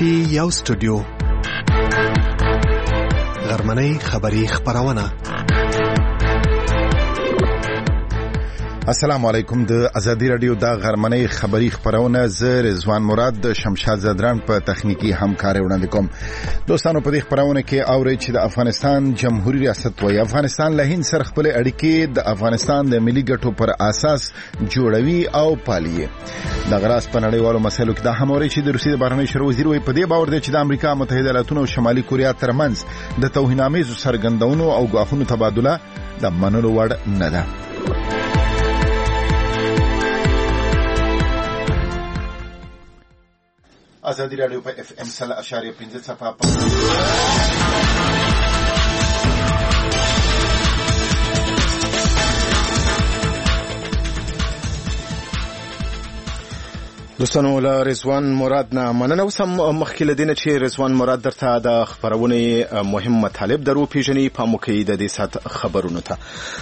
پی یو سټوډیو غرمنۍ خبری خبرونه. السلام علیکم. د ازادي رادیو د غرمنۍ خبری خبرونه زه رضوان مراد د شمشاد زدران په تخنیکی همکاري وړاندې کوم. دوستانو په دې خبرونه کې اورئ چې د افغانستان جمهوریت ریاست وايي افغانستان له هند سره خپل اړیکې د افغانستان د ملي ګټو پر اساس جوړوي او پالي. د غراس په نړیوالو مسایلو کې د هموري چې د روسیې د بهرنیو چارو وزیر وایي په دې باور دی چې د امریکا متحده ایالاتونو او شمالي کوریا ترمنځ د توهینامیزو څرګندونو او ګواښونو تبادله د منلو وړ نه ده. ازادي رادیو په اف ام 100.5 صفحه دوستانو له رضوان مراد نه مننه. وسم مخکې لدینه چې رضوان مراد درته د خبرونه مهم مطالب درو پیژني په موکې د دې سات خبرونه ته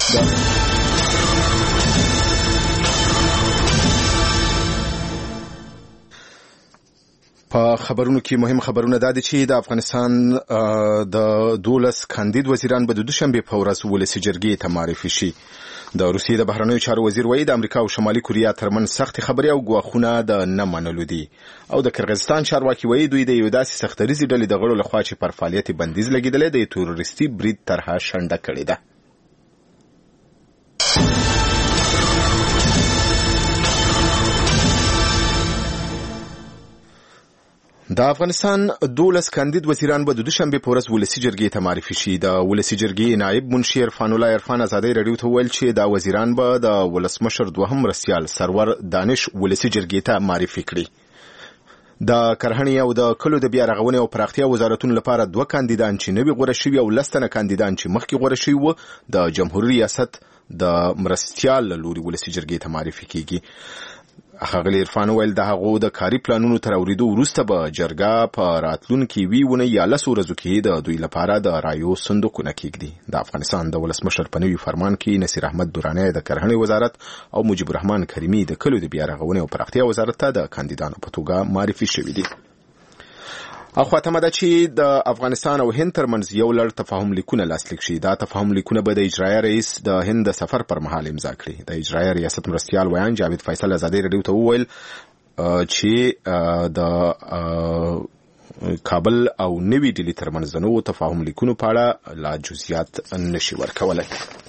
په خبرونو کې مهم خبرونه دا دي چې د افغانستان د 12 کاندید وزیران به د دوشنبه په ورځ ولسی جرګې ته معرفي شي. د روسیې د بهرنیو چارو وزیر وایي د امریکا او شمالي کوریا ترمن سخت خبري او ګواښونه د نه منلو دي. او د کرغستان چارواکي وایي دوی د یو داسې سختریزي ډلې د غړو لخوا چې پر فعالیت بندیز لګیدلې د تروریستي برید طرحه شنډه کړې ده. د افغانستان 12 کاندید وزیران به د دوشنبه په ورځ ولسی جرګې ته معرفي شي. د ولسی جرګې نائب منشي عرفان الله عرفان ازادي رادیو ته ویل چې دا وزیران به د ولسمشر دوهم رسیال سرور دانش ولسی جرګې ته معرفي کړي. د کرهنې او د کلو د بیا رغونې او پراختیا وزارتونو لپاره 2 کاندیدان چې نوي غوړه شوي او لستنه کاندیدان چې مخکې غوړه شوي وو د جمهوریت ریاست د مرستيال لوري ولسی جرګې ته معرفي کیږي. اغلی عرفان ویل د هغو د کاری پلانونو تر اوریدو وروسته به جرګه په راتلونکي ویونه یا لسو ورځو کې د دوی لپاره د رایو صندوقونه کېږدي. د افغانستان د ولسمشر په نوي فرمان کې نصیر احمد درانی د کرهنې وزارت او مجيب الرحمن کریمي د کلو د بیا رغونې او پراختیا وزارت ته د کاندیدانو په توګه معرفي شوي دي. اخواته مده چې د افغانستان او هند ترمنځ یو لړ تفاهم لیکونه لاسلیک شي. دا تفاهم لیکونه به د اجرایي رئیس د هند د سفر پر مهال امضا کړي. د اجرایي ریاست مرستيال ویان جاوید فیصل ازادي رادیو ته وویل چې د کابل او نوی ډیلی ترمنځ د نوو تفاهم لیکونو په اړه لا جزئیات نشي ورکولای.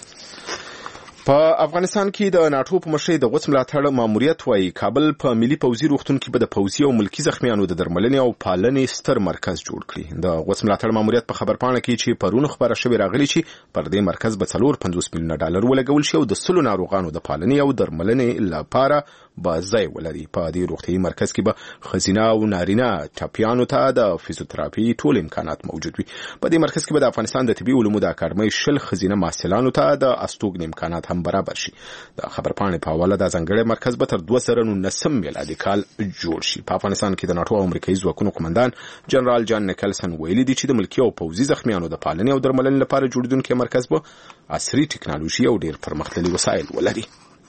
په افغانستان کې د ناتو په مشرۍ د غوڅ ملاتړ ماموریت وایي کابل په ملي پوځي روغتون کې به د پوځي او ملکی زخمیانو د درملنې او پالنې ستر مرکز جوړ کړي. د غوڅ ملاتړ ماموریت په خبرپاڼه کې چې پرونه خبره شوې راغلي چې پر دې مرکز به 450 میلیون ډالر ولګول شي او د 100 ناروغانو د پالنې او درملنې لپاره به ځای ولري. په دې روغتي مرکز کې به خزینه او نارینه ټاپیانو ته د فزیوتراپي ټول امکانات موجود وي. په دې مرکز کې به د افغانستان د طبي علومو د اکاډمۍ 10 خزینه محصلانو ته د استوګن امکانات هم برابر شي. د خبرپاڼې په حواله د ځنګړې مرکز به تر 2019 میلادي کال جوړ شي. په افغانستان کې د ناتو او امریکایي ځواکونو قومندان جنرال جان نیکلسن ویلي دی چې د ملکی او پوځي زخمیانو د پالنې او درملنې لپاره جوړیدونکو مرکز به عصري ټکنالوژي او ډېر پرمختللي وسایل ولري.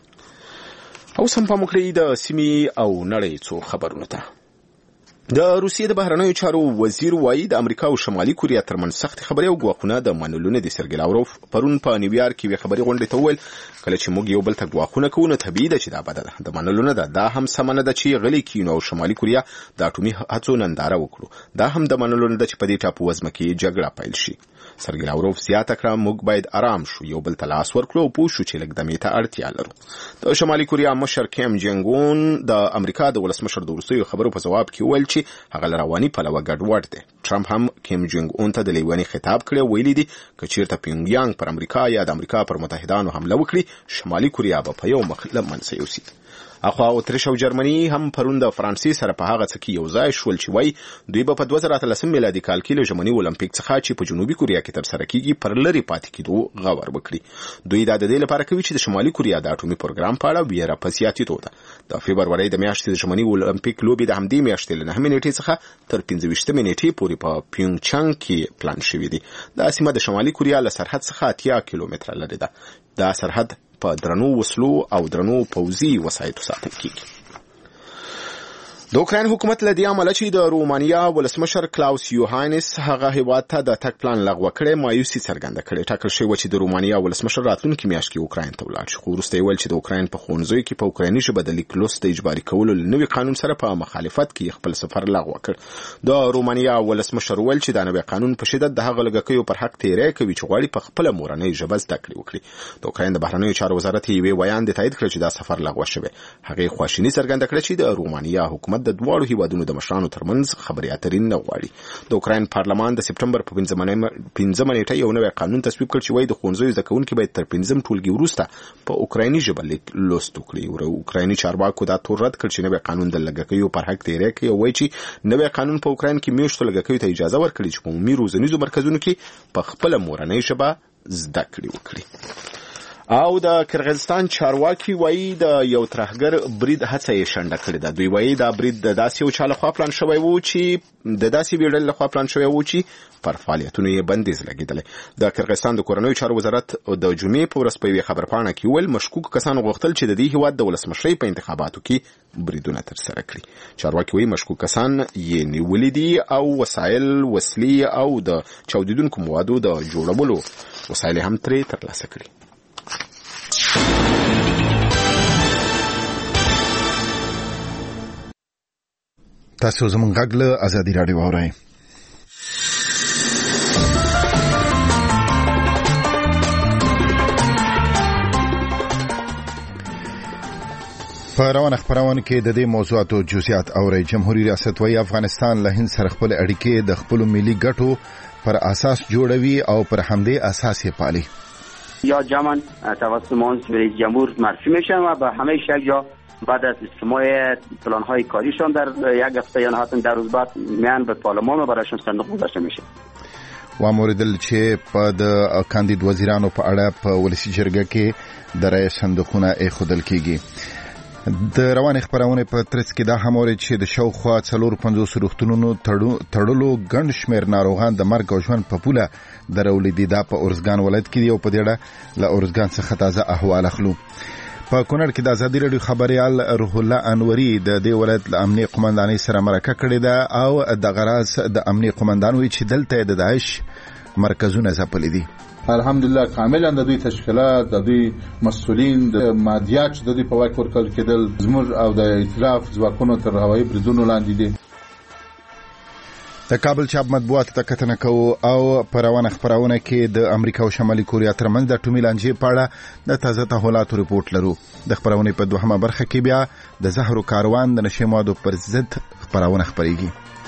او سم په مخکې د سیمې او نړۍ څو خبرونه ته د روسیې د بهرنیو چارو وزیر وایي د امریکا او شمالي کوریا ترمن سخت خبري او ګواښونه د منلو نه دي. سرګی لاوروف پرون په نیویارک کې خبري غونډې ته وویل کله چې موږ یو بل ته ګواښونه کوو نو طبیعي ده چې دا بده ده. د منلو نه ده. دا هم سمنه ده چې غلي کینو او شمالي کوریا د اټومي هڅو ننداره وکړو. دا هم د منلو نه ده چې په دې ټاپو وزمه کې جګړه پیل شي. سرګی لاوروف زیاته کړه موږ باید آرام شو یو بل ته لاس ورکړو او پوه شو چې لږ دمې ته اړتیا لرو. د شمالي کوریا مشر کیم جنګ اون د امریکا د ولسمشر د وروستیو خبرو په جواب کې ویل چې هغه رواني پلوه ګډوډ دی. ټرمپ هم کیم جنګ اون ته د لیوانی خطاب کړی ویلي دی چې چیرته پیونګیانګ پر امریکا یا د امریکا پر متحدانو حمله وکړي شمالي کوریا به په یو مخ لمنځه یوسي. اخوا اتریش او جرمني هم پرون د فرانسې سره په هغه څه کې یو ځای شول چې وای دوی په 2013 میلادي کال کې له ژمنی اولمپیک څخه چې په جنوبي کوریا کې تر سره کیږي پر لری پاتې کېدو غور وکړي. دوی دا د دې لپاره کوي چې د شمالي کوریا د اټومي پروګرام په اړه ویره پسیاتي توده. د فبرवरी د میاشتې د ژمنی اولمپیک لوبي د همدې میاشتې له 9 نیټې څخه تر 15 نیټې پورې په پیونګچانګ کې پلان شوی دی. دا سیمه د شمالي کوریا له سرحد څخه 80 کیلومتره لري ده. دا سرحد په درنو وسلو او درنو پوځي وسایطو ساتل کیږي. د اوکراین حکومت له دې عمله چې د رومانیا ولسمشر کلاوس یوهانس هغه هیواد ته د تګ پلان لغوه کړي مایوسي څرګنده کړې. ټاکل شوی چې د رومانیا ولسمشر راتلونکي میاشت کې اوکراین ته ولاړ شي. خو وروسته ویل چې د اوکراین په ښوونځیو کې په اوکرایني ژبه د لیک لوست اجباري کولو نوي قانون سره په مخالفت کې خپل سفر لغوه کړ. د رومانیا ولسمشر ویل چې دا نوي قانون په شدت د هغه لږکیو پر حق تیری کوي چې غواړي په خپل مورنۍ ژبه زده کړې وکړي. د اوکراین د بهرنیو چارو وزارت یې بیان د تایید کړ چې دا سفر لغوه شوی. هغه خواشیني څرګنده کړه چې د رومانیا حکومت د دواړو هیوادونو د مشرانو ترمنځ خبرې اترې نه غواړي. د اوکراین پارلمان د سپټمبر په 15 نیټه یو نوی قانون تصویب کړ چې وايي د ښوونځیو زده کوونکي باید تر 15 ټولګي وروسته په اوکرایني ژبه لیک لوست وکړي. اوکرایني چارواکو دا تور رد کړ چې نوی قانون د لږکیو پر حق تیری کوي او وايي چې نوی قانون په اوکراین کې میشتو لږکیو ته اجازه ورکړي چې په عمومي روزنیزو مرکزونو کې په خپل مورنۍ ژبه زده کړې وکړي. او د کرغیزستان چارواکي وایي د یو ترهګر برید هڅه یې شنډه کړې ده. دوی وایي دا برید د داسې یو چا لخوا پلان شوی و چې د داسې ویډیو لخوا پلان شوی و چې پر فعالیتونو یې بندیز لګېدلی. د کرغیزستان د کورنیو چارو وزارت د جمعې په ورځ په یوې خبرپاڼه کې ویل مشکوک کسانو غوښتل چې د دې هیواد د ولسمشرۍ په انتخاباتو کې بریدونه ترسره کړي. چارواکي وایي مشکوک کسان یې نیولي دي او وسایل، وسلې او د چاودیدونکو موادو د جوړولو وسایل هم ترې ترلاسه کړي. تاسو زموږ غږ له ازادي راډیو اورئ. په روانه خبرونه کې د دې موضوعاتو جزئیات اورئ. جمهوریت ریاست وايي افغانستان له هند سره خپل اړیکې د خپل ملي ګټو پر اساس جوړوي او پر همدې اساس یې پالي. یا جمعاً توسط معاون رئیس جمهور معرفی میشن و به همه شکل بعد از استماع پلان‌های کاریشان در یک هفته یا حتی در روز بعد میان به پارلمان و برایشان صندوق گذاشته میشه. و موردل چې په د کاندید وزیرانو په اړه په ولسی جرګه کې د رای صندوقونه ایښودل کیږي. د روان خبرونه په ترڅ کې دا هم اوري چې د شاوخوا 450 روغتونونو تړلو ګڼ شمېر ناروغان د مرګ او ژوند په پوله درولې دي. دا په اورزګان ولایت کې یو په دیړه له اورزګان څخه تازه احوال اخلو. په کونړ کې د ازادي راډیو خبريال روح الله انوري د دې ولایت له امنیه قومندانۍ سره مرکه کړې ده او د غراس د امنیه قومندان وی چې دلته د داعش مرکزونه ځپلې دي. الحمدلله کاملا د دوی تشکیلات، د دوی مسؤلین، د مادیات د دوی په واک ورکول کېدل زموږ او د ائتلاف ځواکونو تر هوایي بریدونو لاندې دي. د کابل چاپ مطبوعات ته کتنه کوو او په روانه خبرونه کې د امریکا او شمالي کوریا ترمنځ د اټومي لانجې په اړه د تازه تحولاتو رپورټ لرو. د خبرونه په دوهمه برخه کې بیا د زهرو کاروان د نشې موادو پر ضد خبرونه خبريږي.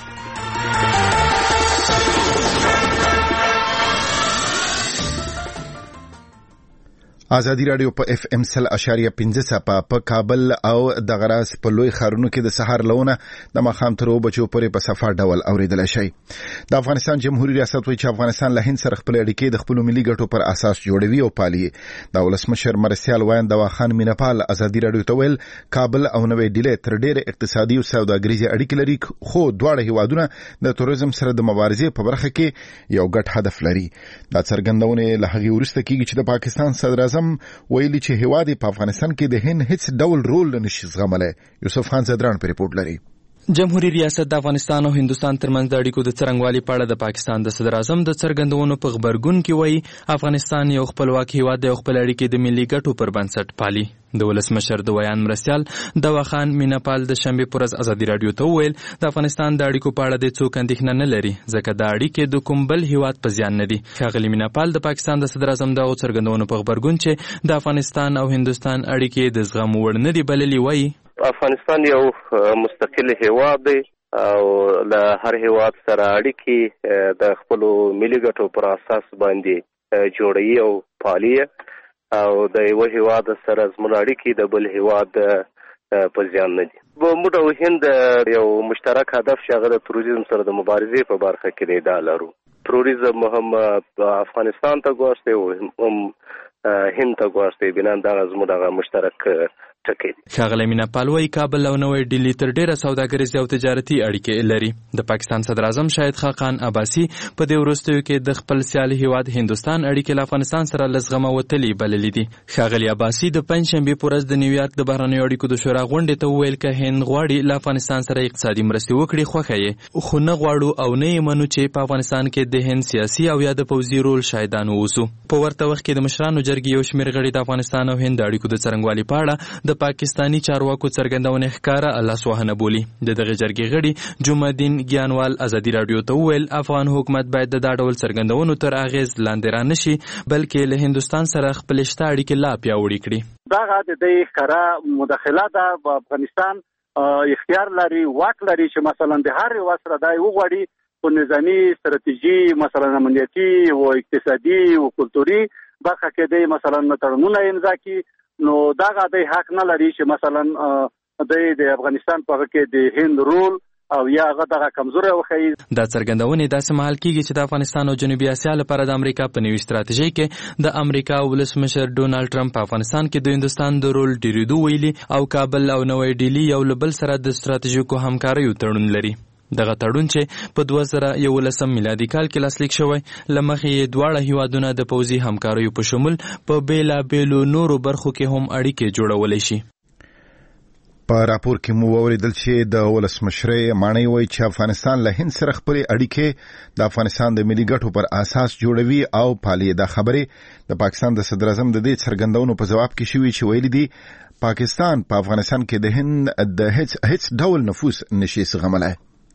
ازادي راډیو په اف ام 100.5 په کابل او د غراس په لوی خارونو کې د سحر لونه د مخام تر وبچو پورې په صفه ډول اوریدل شي. د افغانستان جمهوریت ریاست وایي چې افغانستان له هند سره خپل اړیکې د خپل ملي ګټو پر اساس جوړوي او پالي. د ولسمشر مرسیال وایند واخان مینپال ازادي راډیو ته ویل کابل او نوې ډیلي تر ډېر اقتصادي او سوداګریزي اړیکې لري، خو دواړه هیوادونه د توریزم سره د مبارزې په برخه کې یو ګډ هدف لري. دا څرګندونه له هغې وروسته کیږي چې د پاکستان صدر ویلي چې هیواد په افغانستان کې د هند هیڅ ډول رول نشي زغملای. یوسف خان زدران په ریپورت لري. جمهوریت ریاست د افغانستان او هندستان ترمنځ د اړیکو د څرنګوالي په اړه د پاکستان د صدر اعظم د څرګندونو په خبرګون کې وایي افغانستان یو خپلواک هیواد دی او خپل اړیکې د ملي ګټو پر بنسټ پالي. د ولسمشر د ویان مرستیال دواخان مینپال د شنبې پر ورځ ازادي راډیو ته وویل د افغانستان د اړیکو په اړه د څوک اندېښنه نه لري ځکه د اړیکې د کوم بل هیواد په زیان نه دي. ښاغلي مینپال د پاکستان د صدر اعظم دغو څرګندونو په خبرګون چې د افغانستان او هندوستان اړیکې د زغم وړ نه دي بللي وایي افغانستان یو مستقل هیواد دی او له هر هیواد سره اړیکې د خپل ملي ګټو پر اساس باندې جوړوي او پالي او د یو هیواد سره زموږ اړیکې د بل هیواد په زیان نه دي. موږ او هند یو مشترک هدف شغله د تروریزم سره د مبارزې په برخه کې دی لرو. تروریزم هم افغانستان ته ګوښتي او هم هند ته ګوښتي بنان دا زموږ مشترک ټکی دی. ښاغلی مینا پال وایي کابل او نوی ډیلي تر ډیره سوداګریزې او تجارتي اړیکې لري. د پاکستان صدر اعظم شاهد خاقان عباسي په دې وروستیو کې د خپل سیالي هیواد هندوستان اړیکې له افغانستان سره له زغمه وتلې بللې دي. ښاغلی عباسي د پنجشنبې په ورځ د نیویارک د بهرنیو اړیکو د شورا غونډې ته وویل که هند غواړي له افغانستان سره اقتصادي مرستې وکړي خوښه یې، خو نه غواړو او نه یې منو چې په افغانستان کې د هند سیاسي او یا د پوځي رول شاهدان واوسو. په ورته وخت کې د مشرانو جرګې یو شمېر غړي د افغانستان او هند اړیکو د څرنګوالي په اړه د پاکستاني چارواکو څرګندونې ښکاره لاسوهنه بولي. د دغه جرګې غړي جمعه الدین ګیانوال ازادي راډیو ته وویل افغان حکومت باید د دا ډول څرګندونو تر اغېز لاندې رانشي بلکې له هندوستان سره خپل شته اړیکې لا پیاوړې کړي. دغه د دې ښکاره مداخله ده په افغانستان اختیار لري، واک لري چې مثلا د هر یو سره دای وغوړي په نظامی ستراتیژي مثلا امنیتي او اقتصادي او کلتوري برخه کې د مثلا تړونونه امضا کړي، نو دغه د حق نه لري چې مثلا د افغانستان په کې د هند رول او یا هغه دغه کمزوري وخی. دا څرګندونې داسې مهال کېږي چې د افغانستان او جنوبي اسیا لپاره د امریکا په نوي ستراتیژۍ کې د امریکا ولسمشر ډونالډ ټرمپ په افغانستان کې د هندوستان د رول ډیریدو ویلي او کابل او نوی ډیلي یو له بل سره د ستراتیژیکو همکاریو تړون لري. دغه تړون چې په 2011 میلادي کال کې لاسلیک شوی لمخې یې دواړه هیوادونه د پوځي همکاریو په شمول په بیلابیلو نورو برخو کې هم اړیکې جوړولی شي. په راپور کې مو وویل چې د ولسمشرۍ معنی وایي چې افغانستان له هند سره خپل اړیکې د افغانستان د ملي ګټو پر اساس جوړوي او پالي. دا خبره د پاکستان د صدر اعظم د دې څرګندونو په جواب کې شوی چې ویلي دي پاکستان په افغانستان کې د هند د هیڅ ډول نفوذ نشي زغملای.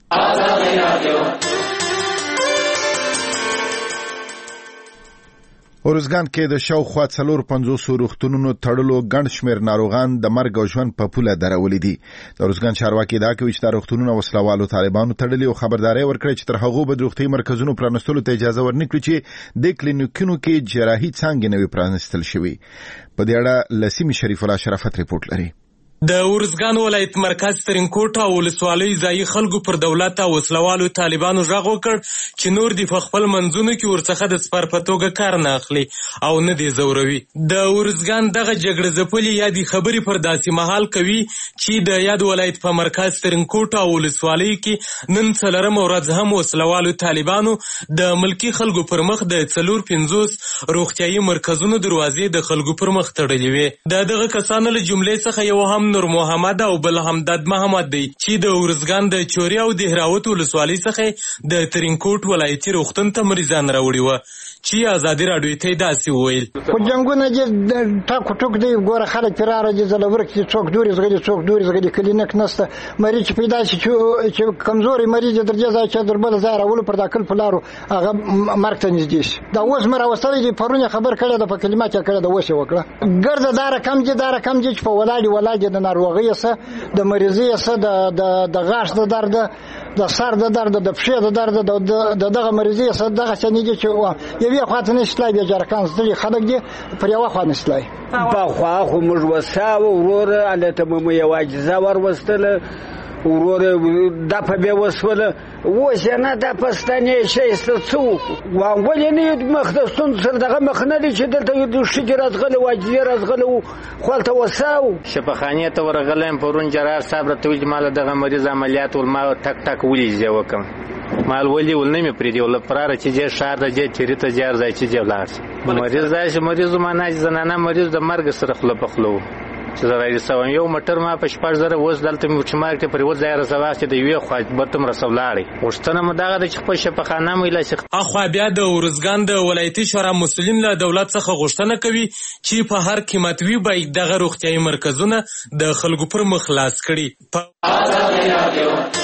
اورزګان کې د شاوخوا 450 روغتونونو تړلو ګڼ شمېر ناروغان د مرګ او ژوند په پوله درولي دي. د اورزګان چارواکي دا کوي چې د روغتونونو وسلوالو طالبانو تړلي او خبرداري ورکړي چې تر هغه به د روغتي مرکزونو پرانستلو ته اجازه ورنکړي چې د کلینیکونو کې جراحي څنګه نوي پرانستل شوي. په دې اړه لسیم شریف الله شرافت ریپورت لري. د اورزګان ولایت مرکز ترینکوټ او ولسوالۍ ځایي خلکو پر دولت او وسلوالو طالبانو غږ وکړ چې نور د خپل منځونو کې ورڅخه د سپر په توګه کار نه اخلي او نه دی زوروي. د اورزګان دغه جګړه ځپلې یا د خبرې پر داسې مهال کوي چې د یاد ولایت په مرکز ترینکوټ او ولسوالۍ کې نن څلورم ورځ هم وسلوالو طالبانو د ملکی خلکو پر مخ د 450 روغتیايي مرکزونو دروازې د خلکو پر مخ تړلې وې. دغه کسانو له جملې څخه یو هم نور محمد او بل همداد محمد دی چې د اورزګان د چوري او د هراوت ولسوالۍ څخه د ترینکوټ ولایتي روغتون ته مریضان راوړي و چې ازادي راډیو ته داسې وویل. خو جنګونه دي ټاکو ټوک دی ګوره خلک فرار دي زلورک چې څوک دوري زغلي کلینیک نسته مریض چې پیدا شي چې کمزوري مریض درجه ځای چې دربل ځای راول پر داخل پلارو هغه مرګ ته نږدې شي. دا اوس مر اوسوي دي پرونه خبر کړه د کلمات کړه د وشه وکړه ګرځه دار کم دي چې په ولاړ د ناروغي سره د مریضي سره د غاښ د درد د سر د درد د پښې د درد دغه مریضي سره دغه څنګه دي چې یوه خاطر نشلای بیا جرکان ستړي خلک دي پر یو خوا نشلای په خوا خو موږ وساو ورور الته مو یو اجزا ور وستله ورور د په به وسوله وسنه د پښتنې شي څو ولې نه مخدستون سره دغه مخنه دي چې دلته د شجرات غلو واجیر غلو خپلته وساو شپخانه ته ورغلم پرون جرار صاحب راته مال دغه مریض عملیات ول ما ټک ولې وکم مال ولې ول نه مې پرې دی ول پراره چې جې شهر د جې چریته جار ځای چې جولار مریض ځای مریض ما نه زنانه مریض د مرګ سره خپل پخلو چې زراوی سوم یو مټر ما په 4000 وز دلته مچمار ته پر وځای رسوا چې د یوې خو برتم رسولاري وشتنه مداغه د خپل شپخانه مې لا شخ اخو بیا د اورزګان د ولایتي شورا مسولین له دولت څخه غوښتنه کوي چې په هر قیمت وی باید دغه روغتیايي مرکزونه د خلکو پر مخ خلاص کړي.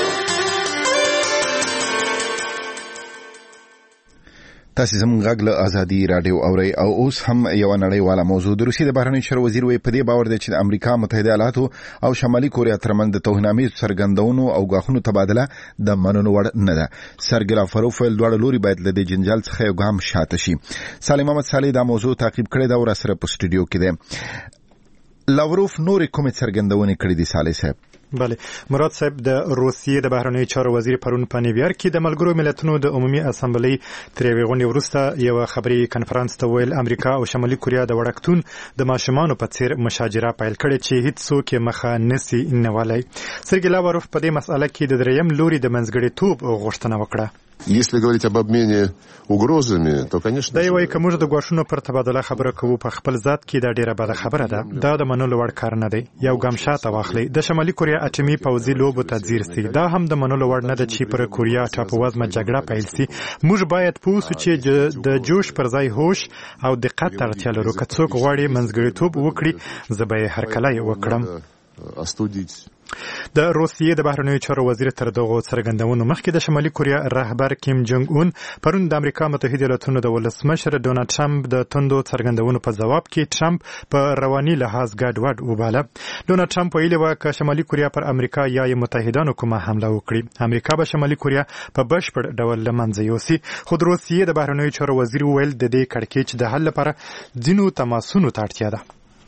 تاسو زموږ غږ له ازادي راډیو اوري او اوس هم یو نړیواله موضوع د روسیې د بهرنیو چارو وزیر وی په دې باور دی چې د امریکا متحده ایالاتو او شمالي کوریا ترمنځ د توهینامیز څرګندونو او غاښونو تبادله د منلو وړ نه ده. سرګي لاروف ول دوړ لوري باید له دې جنجال څخه یو ګام شاته شي. سالم محمد صالح دا موضوع تعقیب کړی دا ور سره په سټوډیو کې دی. لاروف نور کوم څرګندونې کړې دي صالح صاحب؟ بله مراد صاحب د روسیې د بهرنیو چارو وزیر پرون په نیویارک کې د ملګرو ملتونو د عمومي اسامبلې تر یوې غونډې وروسته یو خبري کنفرانس ته ویل امریکا او شمالي کوریا د وړکتون د ماشومانو په څیر مشاجره پیل کړې چې هیڅ څوک یې مخه نسی نیولای. سرګی لاوروف په دې مسأله کې د دریم لوري د منځګړیتوب غوښتنه وکړه. Если говорить об обмене угрозами, то, конечно... دا یو کومه د غواښونو پر تبادله خبره کوو په خپل ذات کې دا ډیره بده خبره ده. دا د منلو وړ کار نه دی. یو ګام شاته واخلي. د شمالي کوریا اټومي پوځي لوبو ته ځیر سي. دا هم د منلو وړ نه ده چې پر کوریا ټاپووزمه جګړه پیل سي. موږ باید پوه شو چې د جوش پر ځای هوش او دقت ته اړتیا لرو. که څوک غواړي منځګړیتوب وکړي زه به یې هرکلی وکړم. د روسیې د بهرنیو چارو وزیر تر دغه څرګندونو مخکې د شمالي کوریا رهبر کیم جونګ اون پرون د امریکا متحده ایالاتونو د ولسمشر ډونالد ټرمپ د توندو څرګندونو په جواب کې ټرمپ په رواني لحاظ ګډوډ وباله. ډونالد ټرمپ ویلي و چې شمالي کوریا پر امریکا یا متحدانو کومه حمله وکړي امریکا به شمالي کوریا په بشپړ ډول له منځه یوسي. خو د روسیې د بهرنیو چارو وزیر ویل د دې کړکېچ د حل لپاره ځینو تماسونو ته اړتیا ده.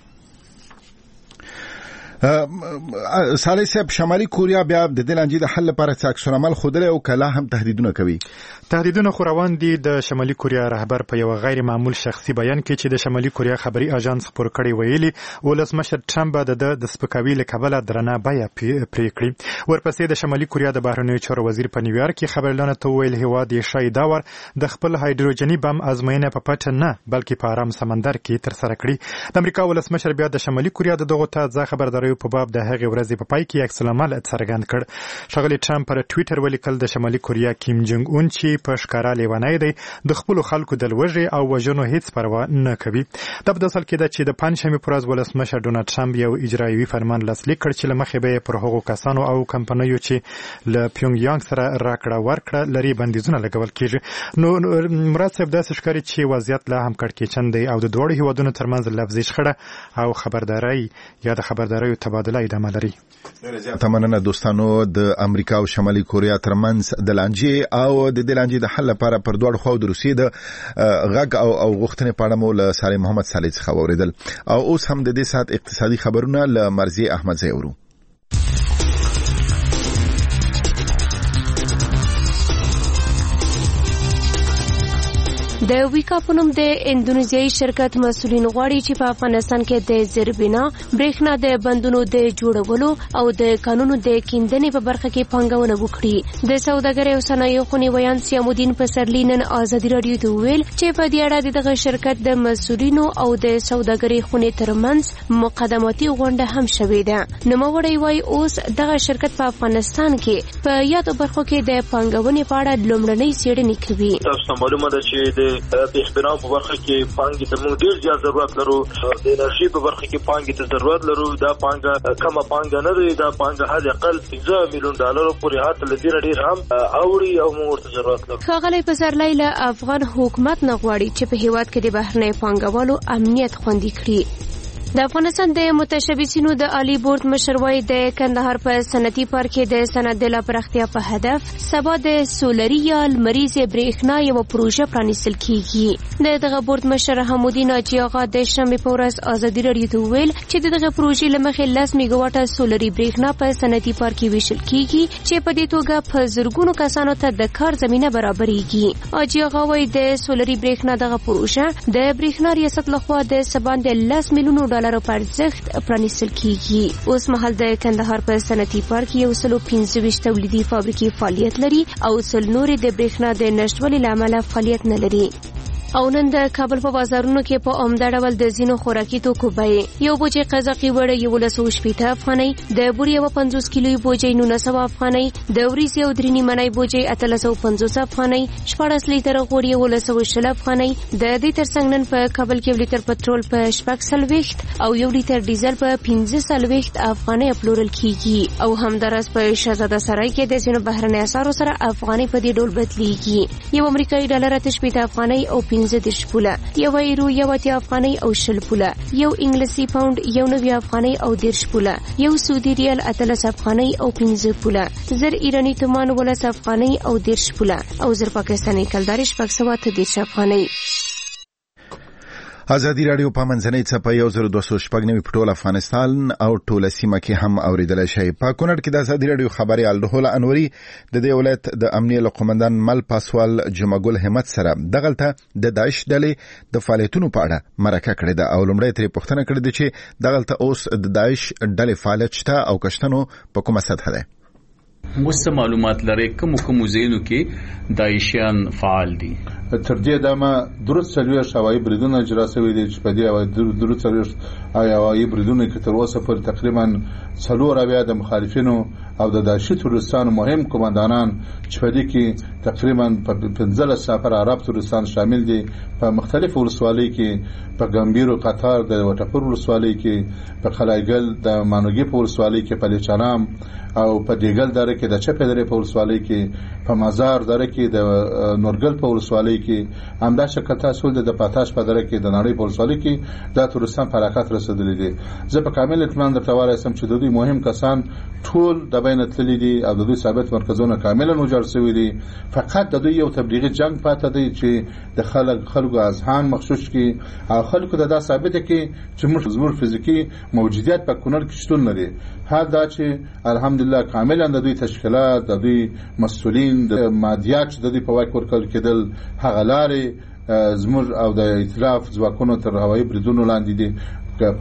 صالح صاحب شمالي کوریا بیا د دې لانجې د حل لپاره څه عکس العمل ښودلی او کله هم تهدیدونه کوي. تهدیدونه خو روان دي. د شمالي کوریا رهبر په یو غیر معمول شخصي بیان کې چې د شمالي کوریا خبري اژانس خبر کړی ویلي ولسمشر ټرمپ د سپکاوي له کبله درنه بیه پرې کړی. ورپسې د شمالي کوریا د بهرنیو چارو وزیر په نیویارک کې خبرلانه ته ویل هیواد یې شای داور د خپل هایدروجني بم ازموینه په پټه نه بلکې په آرام سمندر کې تر سره کړی. د امریکا ولسمشر بیا د شمالي کوریا د دغه تازه خبرداري په باب د هغې ورځې په پای کې عکس العمل څرګند کړ. ښاغلي ټرمپ پر ټویټر ولیکل د شمالي کوریا کیم جونګ اون چې په ښکارا لیونی دی د خپل خلکو د لوږې او وژنو هیڅ پروا نه کوي. دا په داسل کې ده چې د پنځشنبې پر ورځ ولسمشر ډونالد ټرمپ یو اجرایوي فرمان لاسلیک کړ چې له مخې به پر هغو کسانو او کمپنیو چې له پیونګ یانګ سره راکړه ورکړه لري بندیزونه لګول کیږي. نو مراد صاحب داسې ښکاري چې وضعیت لا هم کړکېچن دی او د دواړو هیوادونو ترمنځ لفظي شخړه او خبرداري یا د خبرداریو تبادله ادامه لري. تمننه دوستانو د امریکا او شمالي کوریا ترمنځ د لانجې او د دې لانجې د حل لپاره پر دوړ خو د روسیې د غږ او غوښتنې په اړه مو له صالح محمد صالح څخه اوریدل او اوس هم د دې سات اقتصادي خبرونه له مرزي احمد زیورو. د ویکا په نوم د اندونیزیایي شرکت مسؤلین غواړي چې په افغانستان کې د زیربنا برېښنا د بندونو د جوړولو او د قانونو د کیندنې په برخه کې پانګونه وکړي. د سوداګرۍ او صنایعو خونې ویان سیامودین پسرلی نن ازادي راډیو ته ویل چې په دې اړه دغه شرکت د مسؤلینو او د سوداګرۍ خونې ترمنځ مقدماتي غونډه هم شوې ده. نوموړی وایي اوس دغه شرکت په افغانستان کې په یادو برخو کې د پانګونې په اړه لومړنۍ څېړنې کوي. تاسو معلومه ده چې د بهبناو په برخه کې پانګې ته موږ ډېر زیات ضرورت لرو. د انرژي په برخه کې پانګې ته ضرورت لرو. دا پانګه کمه پانګه نه دی. دا پانګه حد اقل $15 میلیون پورې هاته له دې ډېر هم اوړي او موږ ورته ضرورت لرو. ښاغلی پسرلی له افغان حکومت نه غواړي چې په هیواد کې د بهرنۍ پانګوالو امنیت خوندي کړي. د افغانستان د متشبثینو د عالی بورډ مشر وایي د کندهار په صنعتي پارک کې د صنعت د لا پراختیا په هدف سبا د سولري یا لمریزې برېښنا یوه پروژه پرانیستل کیږي. د دغه بورډ مشر حمودین حاجي آغا د شنبې په ورځ ازادي راډیو ته ویل چې د دغه پروژې له مخې 10 میګاواټه سولري برېښنا په صنعتي پارک کې ویشل کیږي چې په دې توګه په زرګونو کسانو ته د کار زمینه برابرېږي. حاجي آغا وایي د سولري برېښنا دغه پروژه د برېښنا ریاست لخوا د سباند 10 میلیونو ډالرو په ارزښت پرانیستل کیږي. اوس مهال د کندهار په صنعتي پارک کې 125 تولیدي فابریکې فعالیت لري او 100 نورې د برېښنا د نشتوالي له امله فعالیت نه لري. او نن د کابل په بازارونو کې په عمده ډول د ځینو خوراکي توکو بیې یو بوجۍ قزاقي وړه 1160 افغانۍ، د بوري 50 کیلوي بوجۍ 900 افغانۍ، د وریځې او درې نیمنۍ بوجۍ 850 افغانۍ، 14 لیتره غوړ 1120 افغانۍ. د دې ترڅنګ نن په کابل کې لیتر پټرول په 440 او 1 لیتر ډیزل په 15 افغانۍ پلورل کیږي. او همدارس په شهزاده سرای کې د ځینو بهرنۍ اسعارو سره افغانۍ په دې ډول بدلیږي. یو امریکایي ډالر 8 افغانۍ او 15 پوله، یو یورو 80 افغانۍ او 20 پوله، یو انګلیسي پاوند 90 افغانۍ او 10 پوله، یو سعودي ریال 13 افغانۍ او 15 پوله، زر ایرانی تومان 12 افغانۍ او 10 پوله، او زر پاکستاني کلدار 610 افغانۍ. ازادي رادیو په منځنۍ څپه 1290 په ټول افغانستان او ټول سیمه کې هم اوریدل شي. په کونړ کې د ازادي رادیو خبري الدهول انوري د دې ولایت د امنیه قومندان مل پاسوال جمعګل همت سره دغلته د داعش ډلې د فعالیتونو په اړه مرکه کړې ده او لومړی ترې پوښتنه کړې ده چې دغلته اوس د داعش ډلې فعالیت شته او کشتنو په کومه سطح ده. مست معلومات لري کوم زینو کې داعشیان فعال دي. تر دې دمه درست سلوي شوای بریدونه اجرا شوی دي چې په دې درست سلوي هوایي بریدونه کې تر اوسه پر تقریبا 4 د مخالفینو او د داعش تروریستانو مهم قومندانان چې په دې کې تقریبا 15 سفر عرب تروریستان شامل دي په مختلفو ولسوالۍ کې په ګمبیر او قطار د وټپور ولسوالۍ کې په خلایګل د مانوګي په ولسوالۍ کې په لچانام او په دیګل دره کې د چپېدرې په ولسوالۍ کې په مزار دره کې د نورګل په ولسوالۍ کې همدا شکل تاسو د پاتاش په دره کې د نړۍ په ولسوالۍ کې د تورستان حرکت رسیدلې دي. زه په کامل اطمینان درته وایم چې د دوی مهم کسان ټول د بین تللي دي او د دوی ثابت مرکزونه کاملا وجر شوي دي. فقط د دوی یو تبلیغي جنگ پاتې دی چې د خلکو اذهان مخشوش کی او خلکو د ثابت کی چې موږ زموږ فزیکی موجودیت په کونړ کې شتون لري. حال دا چې الحمدلله کاملا د دوی تشکیلات د دوی مسؤلین د مادیات د دوی په واک ورکول کېدل هغه لارې زموږ او د ائتلاف ځواکونو تر هوایي بریدونو لاندې دي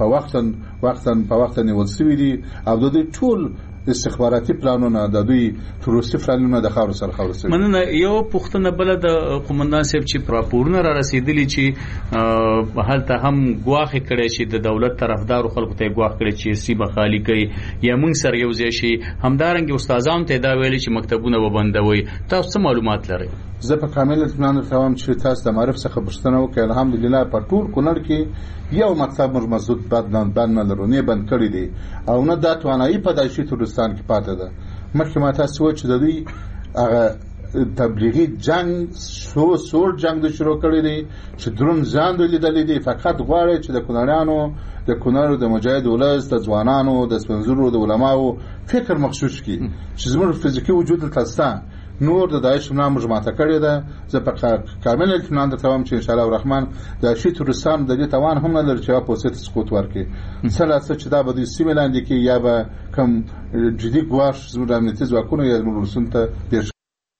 په وخت نیول شوي دي او د دوی ټول استخباراتي پلانونه د دوی تروریستي پلانونه د خاور سره خاور سره. مننه. یو پښتنه بل د قومندان صاحب چې راپورونه را رسیدلی چې هلته هم ګواخ کړي چې د دولت طرفدار خلکو ته ګواخ کړي چې سیمه خالی کوي یا موږ سره یو ځای شي. همدارنګ استادانو ته دا ویلي چې مکتبونه وبندوي. تاسو څه معلومات لرئ؟ زه په کامل اطمینان درته وایم چې تاسو د معرف څخه پوښتنه وکړئ. الحمدلله په ټول کونړ کې یو مکتب موږ مسدود بند نه لرو، نه بند کړی دی او نه دا توانایي په داعشي تورستان کې پاتې ده. مخکې ما تاسو وویل چې د دوی هغه تبلیغي جنگ سوړ جنگ د شروع کړی دی چې درون ځان دوی لیدلی دی. فقط غواړي چې د کونړیانو د کونړ د مجاهد ولس د ځوانانو د سپنځورو د علماو فکر مخشوش کی چې زموږ فزیکي وجود تلسته نور د داعش نام ماته کړی ده. زه په کامل اطمینان درته وایم چې ان شاء الله الرحمن داعشي تورستان د دې توان هم نه لري چې په وسیله سقوط ورکړي. څه چې دا به د سیمې لاندې کې یا به کم جدي ګواښ زموږ امنیتي ځواکونو یا زموږ ولسونو ته پیښ.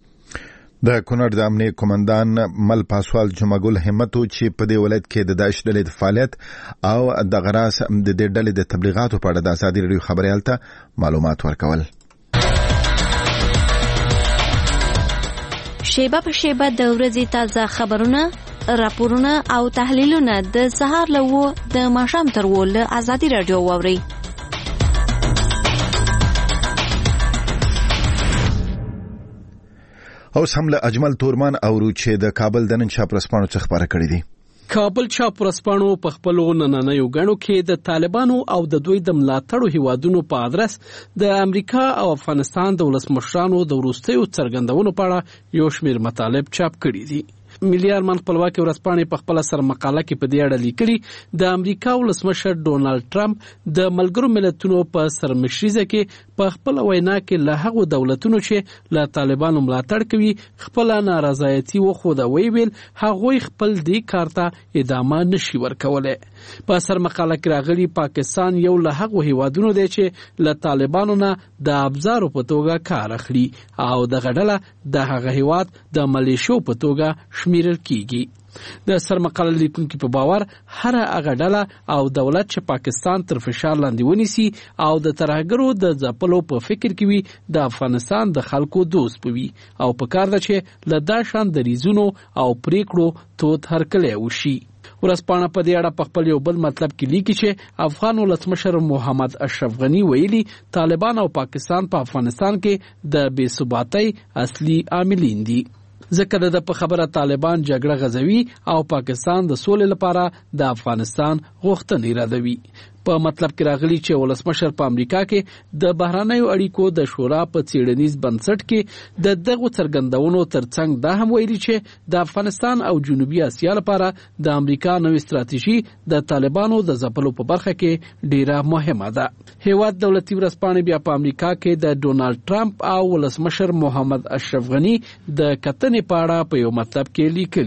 د کونړ د امنیه قومندان مل پاسوال جمعګل همتو چې په دې ولایت کې د داعش ډلې د فعالیت او د غراس د دې ډلې د تبلیغاتو په اړه د ازادي رادیو خبري الته معلومات ورکول. شیبه په شیبه د ورځې تازه خبرونه، راپورونه او تحلیلونه د سهار له د ماښام تر له ازادي رادیو واوري. اوس هم له اجمل تورمان اورو چې د کابل د نن چاپ رسپانو څخه خبره کړې دي. کابل چاپ رسپانو په خپل نننیو غاڼو کې د طالبانو او د دوی د ملاتړو هیوادونو په ادرس د امریکا او افغانستان د ولسمشرانو د وروستیو څرګندونو په اړه یو شمېر مطالب چاپ کړي دي. ملي ارمان خپلواکي ورځپاڼې په خپل سر مقاله کې په دې اړه لیکلي د امریکا ولسمشر ډونالد ټرمپ د ملګرو ملتونو په سرمشریزه کې په خپل وینا کې له هغو دولتونو چې له طالبانو ملاتړ کوي خپل نارضایتي وښوده. ویل هغوی خپل دې کار ته ادامه نشي ورکولای. په سر مقاله کې راغلي پاکستان یو له هغو هیوادونو دی چې له طالبانو نه د ابزارو په توګه کار اخلي او د غډله د هغه هیواد د ملیشو په توګه شمیرل کیږي. د سرمقاله لیکونکو په باور هر هغه ډله او دولت چې پاکستان تر فشار لاندې ونیسي او د ترهګرو د ځپلو په فکر کې وي د افغانستان د خلکو دوست پوي او په کار ده چې له دا شان د ریزونو او پریکړو تود هرکلی وشي. ورځپاڼه په دې اړه په خپل یو بل مطلب کې لیکي چې افغان ولسمشر محمد اشرف غنی ویلي طالبان او پاکستان په افغانستان کې د بې ثباتۍ اصلي عاملین دي. ځکه د په خبره طالبان جګړه غځوي او پاکستان د سولې لپاره د افغانستان غوښتنې ردوي. په مطلب کې راغلي چې ولسمشر په امریکا کې د بهرنیو اړیکو د شورا په څېړنیز بنسټ کې د دغه څرګندونو ترڅنګ دا هم ویلي چې د افغانستان او جنوبي اسیا لپاره د امریکا نوې ستراتیژي د طالبانو د ځپلو په برخه کې ډیره مهمه ده. هیواد دولتي ورځپاڼې بیا په امریکا کې د ډونالد ټرمپ او ولسمشر محمد اشرف غنی د کتنې په اړه په یو مطلب کې لیکلي دي.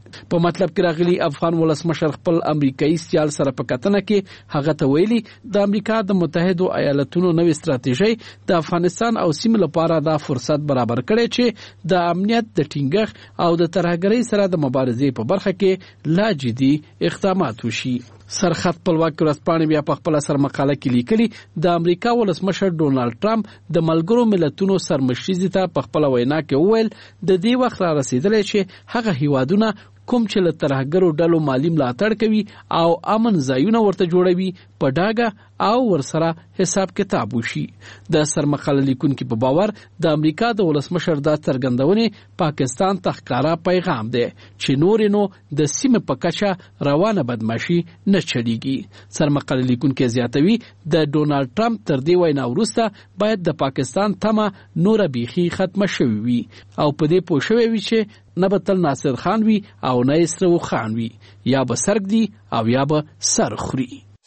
په مطلب کې راغلي افغان ولسمشر خپل امریکایي سیال سره په کتنه کې هغه ته ویلي د امریکا د متحده ایالاتونو نوې ستراتیژي د افغانستان او سیمې لپاره دا فرصت برابر کړي چې د امنیت د ټینګښت او د ترهګرۍ سره د مبارزې په برخه کې لا جدي اقدامات وشي. سرخط خپلواک ورځپاڼې بیا په خپل سر مقاله کې لیکلي د امریکا ولسمشر ډونالد ټرمپ د ملګرو ملتونو سرمشري ته په خپل وینا کې وویل د دې وخت را رسیدلی چې هغه هیوادونه کوم چې له ترهګرو ډلو مالی ملاتړ کوي او امن ځایونه ورته جوړوي په ډاګه او ورسره حساب کتاب وشي. د سرمقاله لیکونکو په باور د امریکا د ولسمشر دا څرګندونې پاکستان ته ښکارا پیغام دی چې نور نو د سیمې په کچه روانه بدمعشي نه چلیږي. سرمقاله لیکونکو زیاتوي د ډونالد ټرمپ تر دې وینا وروسته باید د پاکستان تمه نور بیخي ختمه شوې وي او په دې پوه شوی وي چې نه به تل ناصر خان وي او نه اسرو خان وي، یا به سرګ دي او یا به سر خوري.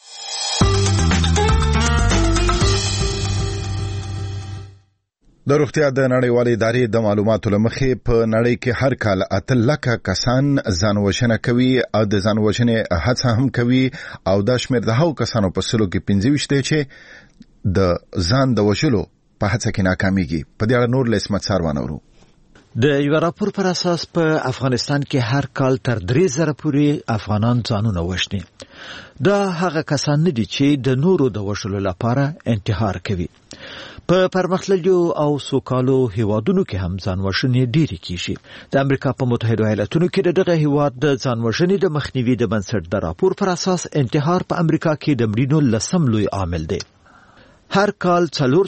د روغتیا د نړیوالې ادارې د معلوماتو لمخې په نړۍ کې هر کال 8 لکه کسان ځانوژنه کوي او د ځانوژنې هڅه هم کوي او دا شمېر د هغو کسانو په سلو کې 25 دی چې د ځان د وژلو په هڅه کې ناکامیږي. په دې اړه نور له اسمت ساروان اورو. د یو راپور پر اساس په افغانستان کې هر کال تر 3000 پورې افغانان ځانونه وژني. دا هغه کسان نه دي چې د نورو د وژلو لپاره انتحار کوي. په پرمختللو او سوکالو هیوادونو کې هم ځانوژنې ډېرې کیږي. د امریکا په متحده ایالاتونو کې دغه هیواد د ځانوژنې د مخنیوي د بنسټ د راپور پر اساس انتحار په امریکا کې د مړینو لسم لوی عامل دی. هر کال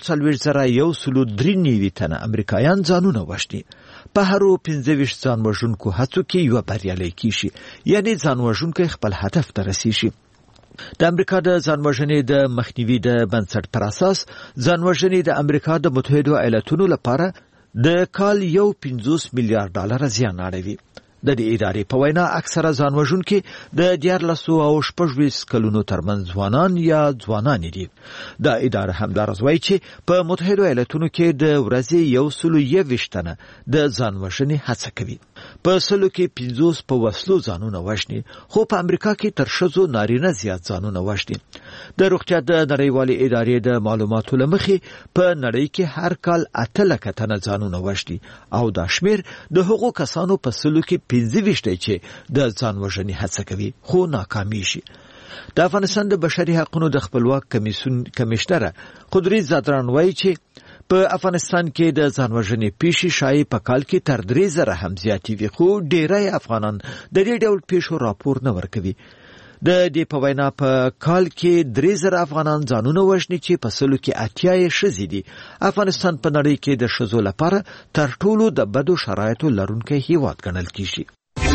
4,193 تنه امریکایان ځانونه وژني. په هرو 15 ځانوژونکو هڅو کې یو بریالي کیږي، یعنی ځانوژونکو خپل هدف ته رسیږي. د امریکا د ځانوژنې د مخنیوي د بنسټ پر اساس ځانوژنې د امریکا د متحده ایالاتونو لپاره د کال $50 میلیارډ زیان اړوي. د دې ادارې په وینا اکثره ځانوژونکي د 14 او 16 کلونو ترمنځ ځوانان یا ځوانان دي. د ادارې همدارس وایي چې په متحده ایالاتونو کې د ورځې 121 تنه د ځانوژنې هڅه کوي. په سلو کې 50 په وسلو ځانونه وژني، خو په امریکا کې تر ښځو نارینه زیات ځانونه وژني. د روغتیا د نړیوالې ادارې د معلوماتو لمخې په نړۍ کې هر کال 8 لکه تنه ځانونه وژني او دا شمیر د هغو کسانو په سلو کې 15 دی چې د ځانوژنې هڅه کوي خو ناکامیږي. د افغانستان د بشري حقوقو د خپلواک کمیشنر قدرت زادران وایي چې په افغانستان کې د ځانوژنې پیښې شایع په کال کې تر 3000 هم زیاتې وي، خو ډیری افغانان د دې ډول پیښو راپور نه ورکوي. د دې په وینا په کال کې 3000 افغانان ځانونه وژني چې په سلو کې 80 ښځې دي. افغانستان په نړۍ کې د ښځو لپاره تر ټولو د بدو شرایطو لرونکی هیواد ګڼل کیږي.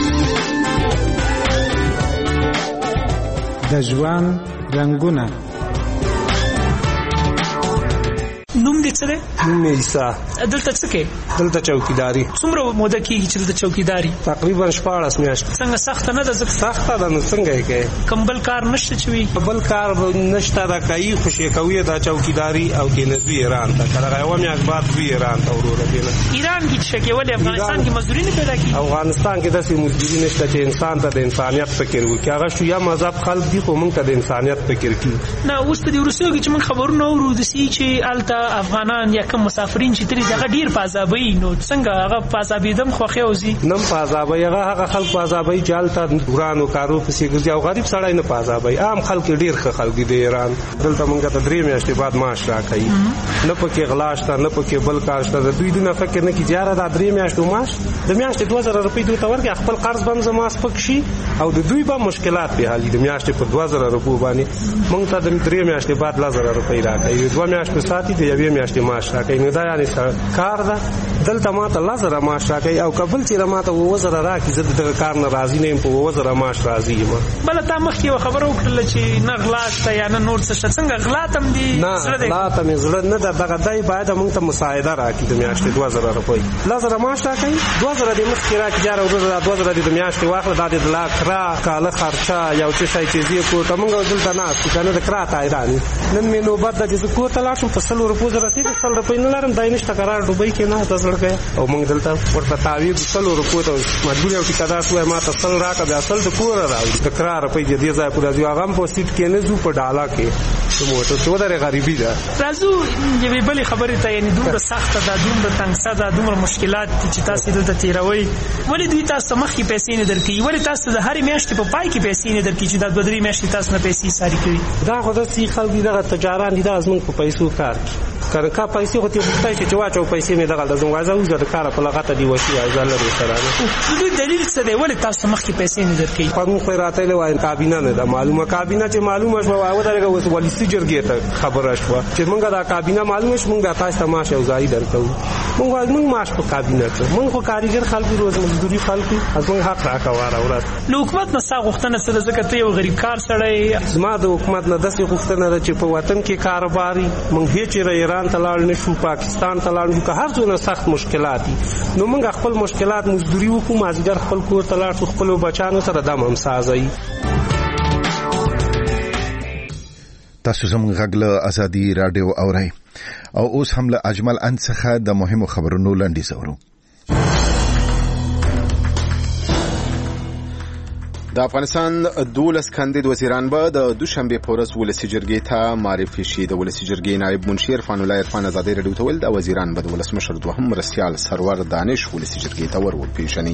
د ژوند رنگونه. نوم دې څه دی؟ نوم یې عیسی. دلته څه کوې؟ دلته چوکیداری. څومره موده کېږي چې دلته چوکیداری؟ تقریبا 14 میاشتې. څنګه سخته نه ده؟ سخته ده، نو څنګه یې کوې؟ کوم بل کار نشته چې وي؟ بل کار نشته، دا کوي خوشې کوي دا چوکیداری او کې نزوي ایران ته کله یو میاشت بعد وی ایران ته وروره دینه. ایران کې چې ولې افغانستان کې مزدوري نه پیدا کیږي؟ افغانستان کې داسې مزدوري نشته چې انسان ته د انسانیت فکر وکړي. هغه شو یا مذهب خلک دي خو موږ ته د انسانیت فکر کوي. نه اوس په دې روسیو کې چې موږ خبرونه اورو د سي چې الته افغانان یا کوم مسافرین چې ترې دغه ډیر پازابي، نو څنګه هغه پازابیدم خوخه اوزي؟ نم پازابي هغه خلک پازابي جالته دورانو کارو پسې ګرځي او غریب سړی نه پازابي. عام خلک ډیر ښه خلک دي د ایران. دلته موږ ته 3 میاشتې بعد معاش راکړي، نه پکې غلاشته نه پکې بل کارشته. د دوی دنه فکر نه کی جاره دا 3 میاشتې معاش د میاشتې 2000 روپۍ دوی ته ورکړي، خپل قرض بم زما سپک شي او د دوی به مشکلات به حل. د میاشتې په 2000 روپۍ باندې موږ ته د 3 میاشتې بعد 1000 روپۍ راکړي، 2 میاشتې ساتي د 1 میاشتې معاش راکړي. نو دا یعنی کار ده. دلته ماته 1000 معاش راکړي او قبل چې ماته 2000 راکړي، زه دغه کار نه راضي نه یم، په 2000 معاش راضي یم. بل تا مخ کې خبر وکړل چې نه غلاشته یا نه نور څه څنګه غلاتم دي؟ نه غلاتم زړه نه ده. دغه دای باید موږ ته مساعده راکړي د میاشتې 2000 روپۍ. 1000 معاش راکړي، 2000 د مخ کې راکړي، جاره ورته 2000 د میاشتې واخله. دا د لاکرا کاله خرچه یو څه شي چې زی کو ته موږ دلته نه ستنه د کرا تایرانی. نن مې نوبت د دې کو ته لاړم په 100 روپۍ مزرتي د 100 روپۍ نه لرم دای نشته قرار دوبۍ کې نه د زړګي او موږ دلته ورته تعویض 100 روپۍ ته مجبور یو ټیکادار وای ما ته 100 راکړه بیا 100 د کور راوړي د قرار روپۍ دې ځای پورې ځو هغه په سیټ کې نه زو په ډالا کې موټر څو درې غریبي ده راځو یوې بلې خبرې ته یعنی دومره سخته ده دومره تنګسه ده دومره مشکلات چې تاسو دلته تیروي ولې دوی تاسو مخکې پیسې نه درکوي ولې تاسو د هرې میاشتې په پای کې پیسې نه درکوي چې دا 2-3 میاشتې تاسو نه پیسې ساري کوي دا خو داسې خلک دي دغه تجاران دي دا زموږ په پیسو کار کوي کنه کا پیسې خو ته وختای چې واچو پیسې مې دغه د زنګازه وزه د کار په لغته دی وشي ازل لري سره دوی دلیل څه دی ولې تاسو مخکې پیسې نه درکوي قانون خو راته له وای کابینه نه ده معلومه کابینه چې معلومه شو او دغه وس ولې سجرګه ته خبره شو چې مونږه دا کابینه معلومه شو مونږه تاسو ته ماشه او ځای درکو مونږ ماش په کابینه کې مونږ خو کاریګر خلک روز مزدوري خلک از مونږ حق راکواره ورته نو حکومت نه سا غوښتنه څه ده ځکه ته یو غریب کار سړی زما د حکومت نه داسې غوښتنه ده چې په وطن کې کاروباري مونږ هیڅ ایران ته لاړ نشو پاکستان ته لاړ نشو که هر څونه سخت مشکلات دي نو مونږ خپل مشکلات مزدوري وکړو مازیګر خپل کور ته لاړ شو خپل بچانو سره دم هم سازي تاسو زموږ غږ له ازادي رادیو اورئ او اوس هم له اجمل ان څخه د مهمو خبرونو لنډیز اورو. د افغانستان 12 کاندید وزیران به د دوشنبه په ورځ ولسی جرګې ته معرفي شي. د ولسی جرګې نائب منشي عرفان الله عرفان ازادي رادیو ته ویل د وزیران به د ولسمشر دوهم مرستیال سرور دانش ولسی جرګې ته ورپېژني.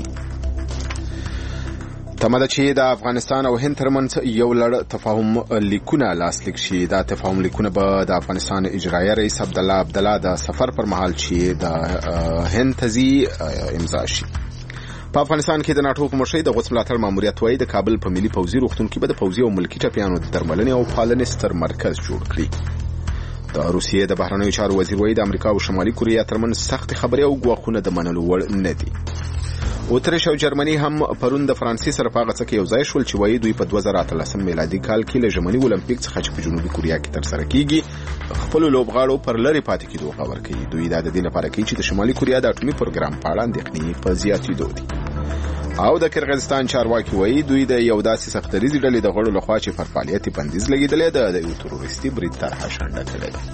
تماده چې د افغانستان او هند ترمنځ یو لړ تفاهم لیکونه لاسلیک شي. دا تفاهم لیکونه به د افغانستان اجرایي رئیس عبدالله د سفر پر مهال چې د هند تزي امضا شي. په افغانستان کې د ناتو په مشرۍ د غوڅ ملاتړ ماموریت وایي د کابل په ملي پوځي روغتون کې به د پوځي او ملکي ټپیانو د درملنې او پالنې ستر مرکز جوړ کړي. د روسیې د بهرنیو چارو وزیر وایي د امریکا او شمالي کوریا ترمنځ سخت خبرې او ګواښونه د منلو وړ نه دي. اتریش او جرمني هم پرون د فرانسې سره په هغه څه کې یو ځای شول چې وایي دوی په 2013 میلادي کال کې له ژمني اولمپیک څخه چې په جنوبي کوریا کې ترسره کیږي خپل لوبغاړو پر لری پاتې کېدو خبر کوي. دوی دا د دې لپاره کوي چې د شمالي کوریا د اټومي پروګرام په اړه اندېښنې په زیاتېدو دي. او د کرغستان چارواکي وایي دوی د یو داسې سختریزي ډلې د غړو لخوا چې پر فعالیت بندیز لګیدلې ده د یو تروریستي برید طرحه شنډه کړې ده.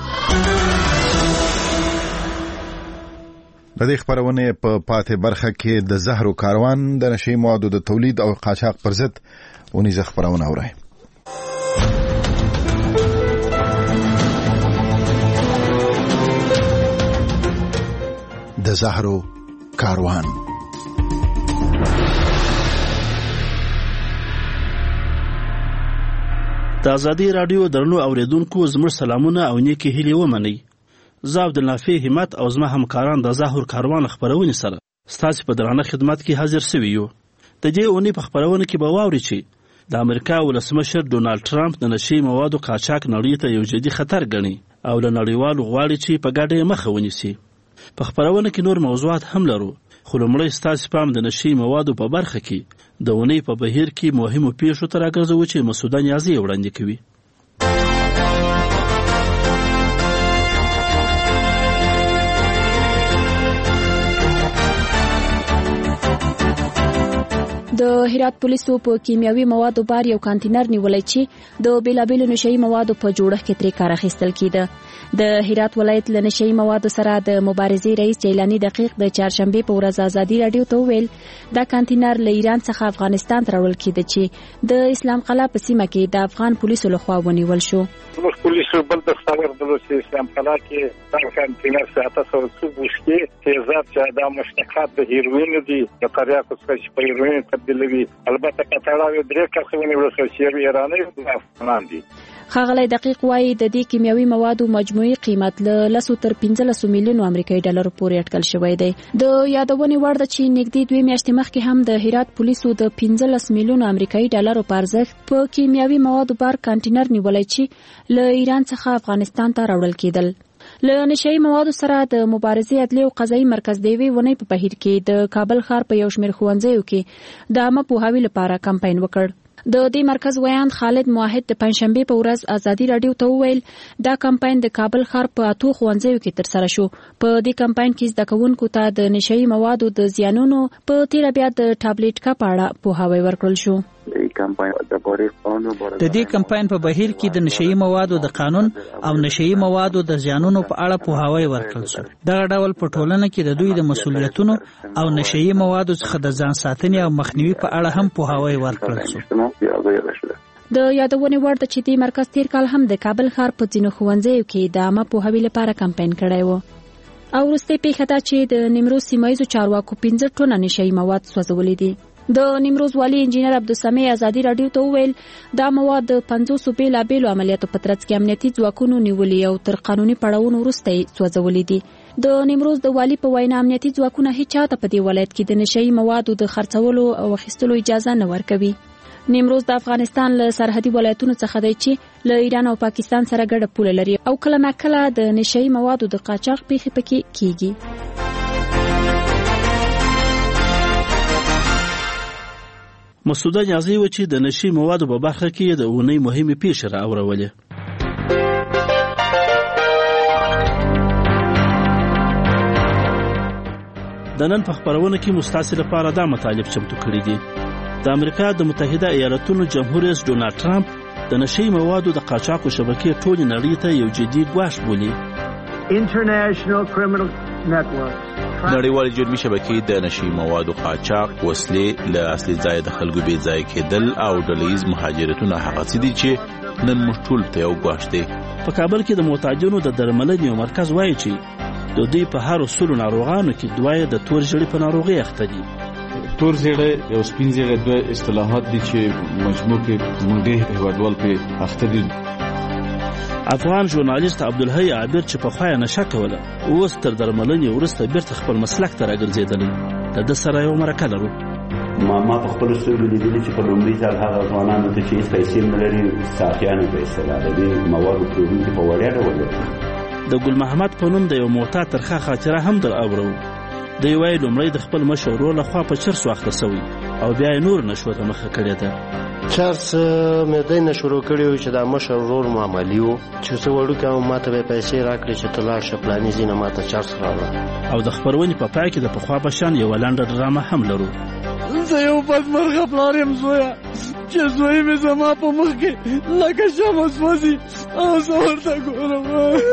د دې خبرونه په پاتې برخه کې د زهرو کاروان د نشي موادو د تولید او قاچاق پر ضد ونیزه خبرونه اوري. د زهرو کاروان د ازادي رادیو درنو اوریدونکو زموږ سلامونه او نیکی هیلې ومنئ. زه عبدالنافع همت او زما همکاران د زهر کاروان خبرونه سره ستاسو په درانه خدمت کې حاضر شوي یو. د دې اونۍ په خبرونه کې به واورئ چې د امریکا ولسمشر ډونالد ټرمپ د نشي موادو قاچاق نړۍ ته یو جدي خطر ګڼي او له نړیوالو غواړي چې په ګډه یې مخه ونیسي. په خبرونه کې نور موضوعات هم لرو خو لومړی ستاسو پام د نشي موادو په برخه کې د اونۍ په بهیر کې مهمو پیښو ته راګرځو چې مسعود نیازي وړاندې کوي. د هرات پولیسو په کیمیاوي موادو بار یو کانټینر نیولای چې د بیلابیلو نشئی موادو په جوړښت کې ترې کار اخیستل کیده. د هرات ولایت له نشئی موادو سره د مبارزې رئیس جیلانی دقیق د چهارشنبه په ورځ ازادي رادیو ته ویل دا کانټینر له ایران څخه افغانستان ته راوړل کیده چې د اسلام قلعه په سیمه کې د افغان پولیسو لخوا ونیول شو. موږ پولیسو بل د خبر درلود چې اسلام قلعه کې دا کانټینر ساته سو بوشکي تیزاب چې دا مشتقات د هیروین دي د تریاکو څخه په هیروین تبدیلوي. البته کتاړه درې کسونه ورسره چې ایرانی او افغان دي. ښاغلی دقیق وایي د دې کیمیاوي موادو مجموعي قیمت له 10 تر 15 میلیونو امریکایي ډالر پورې اټکل شوی دی. د یادونې وړ ده چې نږدې 2 میاشتې مخکې هم د هرات پولیسو د 15 میلیونو امریکایي ډالرو په ارزښت په کیمیاوي موادو بار کانټینر نیولای چې له ایران څخه افغانستان ته راوړل کېدل. له نشئی موادو سره د مبارزې عدلي او قضایي مرکز د یوې ونې په بهیر کې د کابل ښار په یو شمېر ښوونځیو کې د عامه پوهاوي لپاره کمپاین وکړ. د دې مرکز ویان خالد موحد د پنځشنبه په ورځ ازادي رادیو ته وویل دا کمپاین د کابل ښار په 8 ښوونځیو کې ترسره شو. په دې کمپاین کې زده کوونکو ته د نشئی موادو د زیانونو په تیر بیا د ټابلیټ کا په اړه پوهاوی ورکړل شو. د دې کمپاین په بهیر کې د نشئی موادو د قانون او نشئی موادو د زیانونو په اړه پوهاوی ورکړل شو. دغه ډول په ټولنه کې د دوی د مسؤلیتونو او نشئی موادو څخه د ځان ساتنې او مخنیوي په اړه هم پوهاوی ورکړل شو. د یادونې وړ ده چې دې مرکز تیر کال هم د کابل ښار په ځینو ښوونځیو کې د عامه پوهاوي لپاره کمپاین کړی و. او وروستۍ پیښه دا چې د نیمروز سیمایزو چارواکو 15 ټنه نشئی مواد سوځولي دي. د نیمروز والي انجینر عبدالسمیع ازادي راډیو ته وویل دا مواد د 500 بیلابیلو عملیاتو په ترڅ کې امنیتي ځواکونو نیولي او تر قانوني پړاوونو وروسته سوځولي دي. د نیمروز د والي په وینا امنیتي ځواکونه هیڅ چاته په دې ولایت کې د نشئی موادو د خرڅولو او اخیستلو اجازه نه ورکوي. نیمروز د افغانستان له سرحدي ولایتونو څخه دی چې له ایران او پاکستان سره ګډه پوله لري او کله ناکله د نشئی موادو د قاچاق پیښې پکې کیږي. مسعود نیازی و چې د نشئی موادو په برخه کې د اونۍ مهمه پیښه راوړولې. د نن په خبرونه کې مستعصي لپاره دا مطالب چمتو کړی دي. د امریکا د متحده ایالاتونو جمهور رئیس ډونالد ټرمپ د نشئی موادو د قاچاقو شبکې ټولې نړۍ ته یو جدي ګواښ بولي. نړیوال جرمي شبکې د نشئی موادو قاچاق، وسلې، له اصلي ځای د خلکو بې ځای کېدل او ډلهییز مهاجرتونه هغه څه دي چې نن موږ ټول ته یو ګواښ دی. په کابل کې د معتادینو د درملنې یو مرکز وایي چې د دوی په هر 100 ناروغانو کې دوه د تور ژیړي په ناروغۍ اخته دي. تور زیړی او سپین زیړی دوه اصطلاحات دي چې مجموع کې موږ ډېر هیوادوال په اخته دي. افغان ژورنالیست عبدالحی عابر چې پخوا یې نشه کوله اوس تر درملنې وروسته بیرته خپل مسلک ته راګرځېدلی. د ده سره یو مرکه لرو. ما په خپلو سترګو لیدلي چې په لومړي ځل هغه ځوانانو ته چې هېڅ پیسې نه لري ساقیانو په اصطلاح د دې موادو پلورونکي په وړیا ډول د ګل محمد په نوم د یو معتاد ترخه خاطره هم در اورو. دوی وایي لومړی د خپل مشر ورور لخوا په چرسو اخته سوی او بیا یې نور نشو ته مخه کړې ده. چرس مې دینه شروع کړی و چې دا مشر ورور معاملې و چې څه وړوکی ما ته به پیسې راکړې چې ته لاړ شه پلاني ځینه ما ته چرس راوړه. او د خپرونې په پای کې د پخوا په شان یوه لنډه ډرامه هم لرو. زه یو بدمرغه پلار یم زویه چې زوی مې زما په مخ کې لکه شمع سوځي او زه ورته ګورم.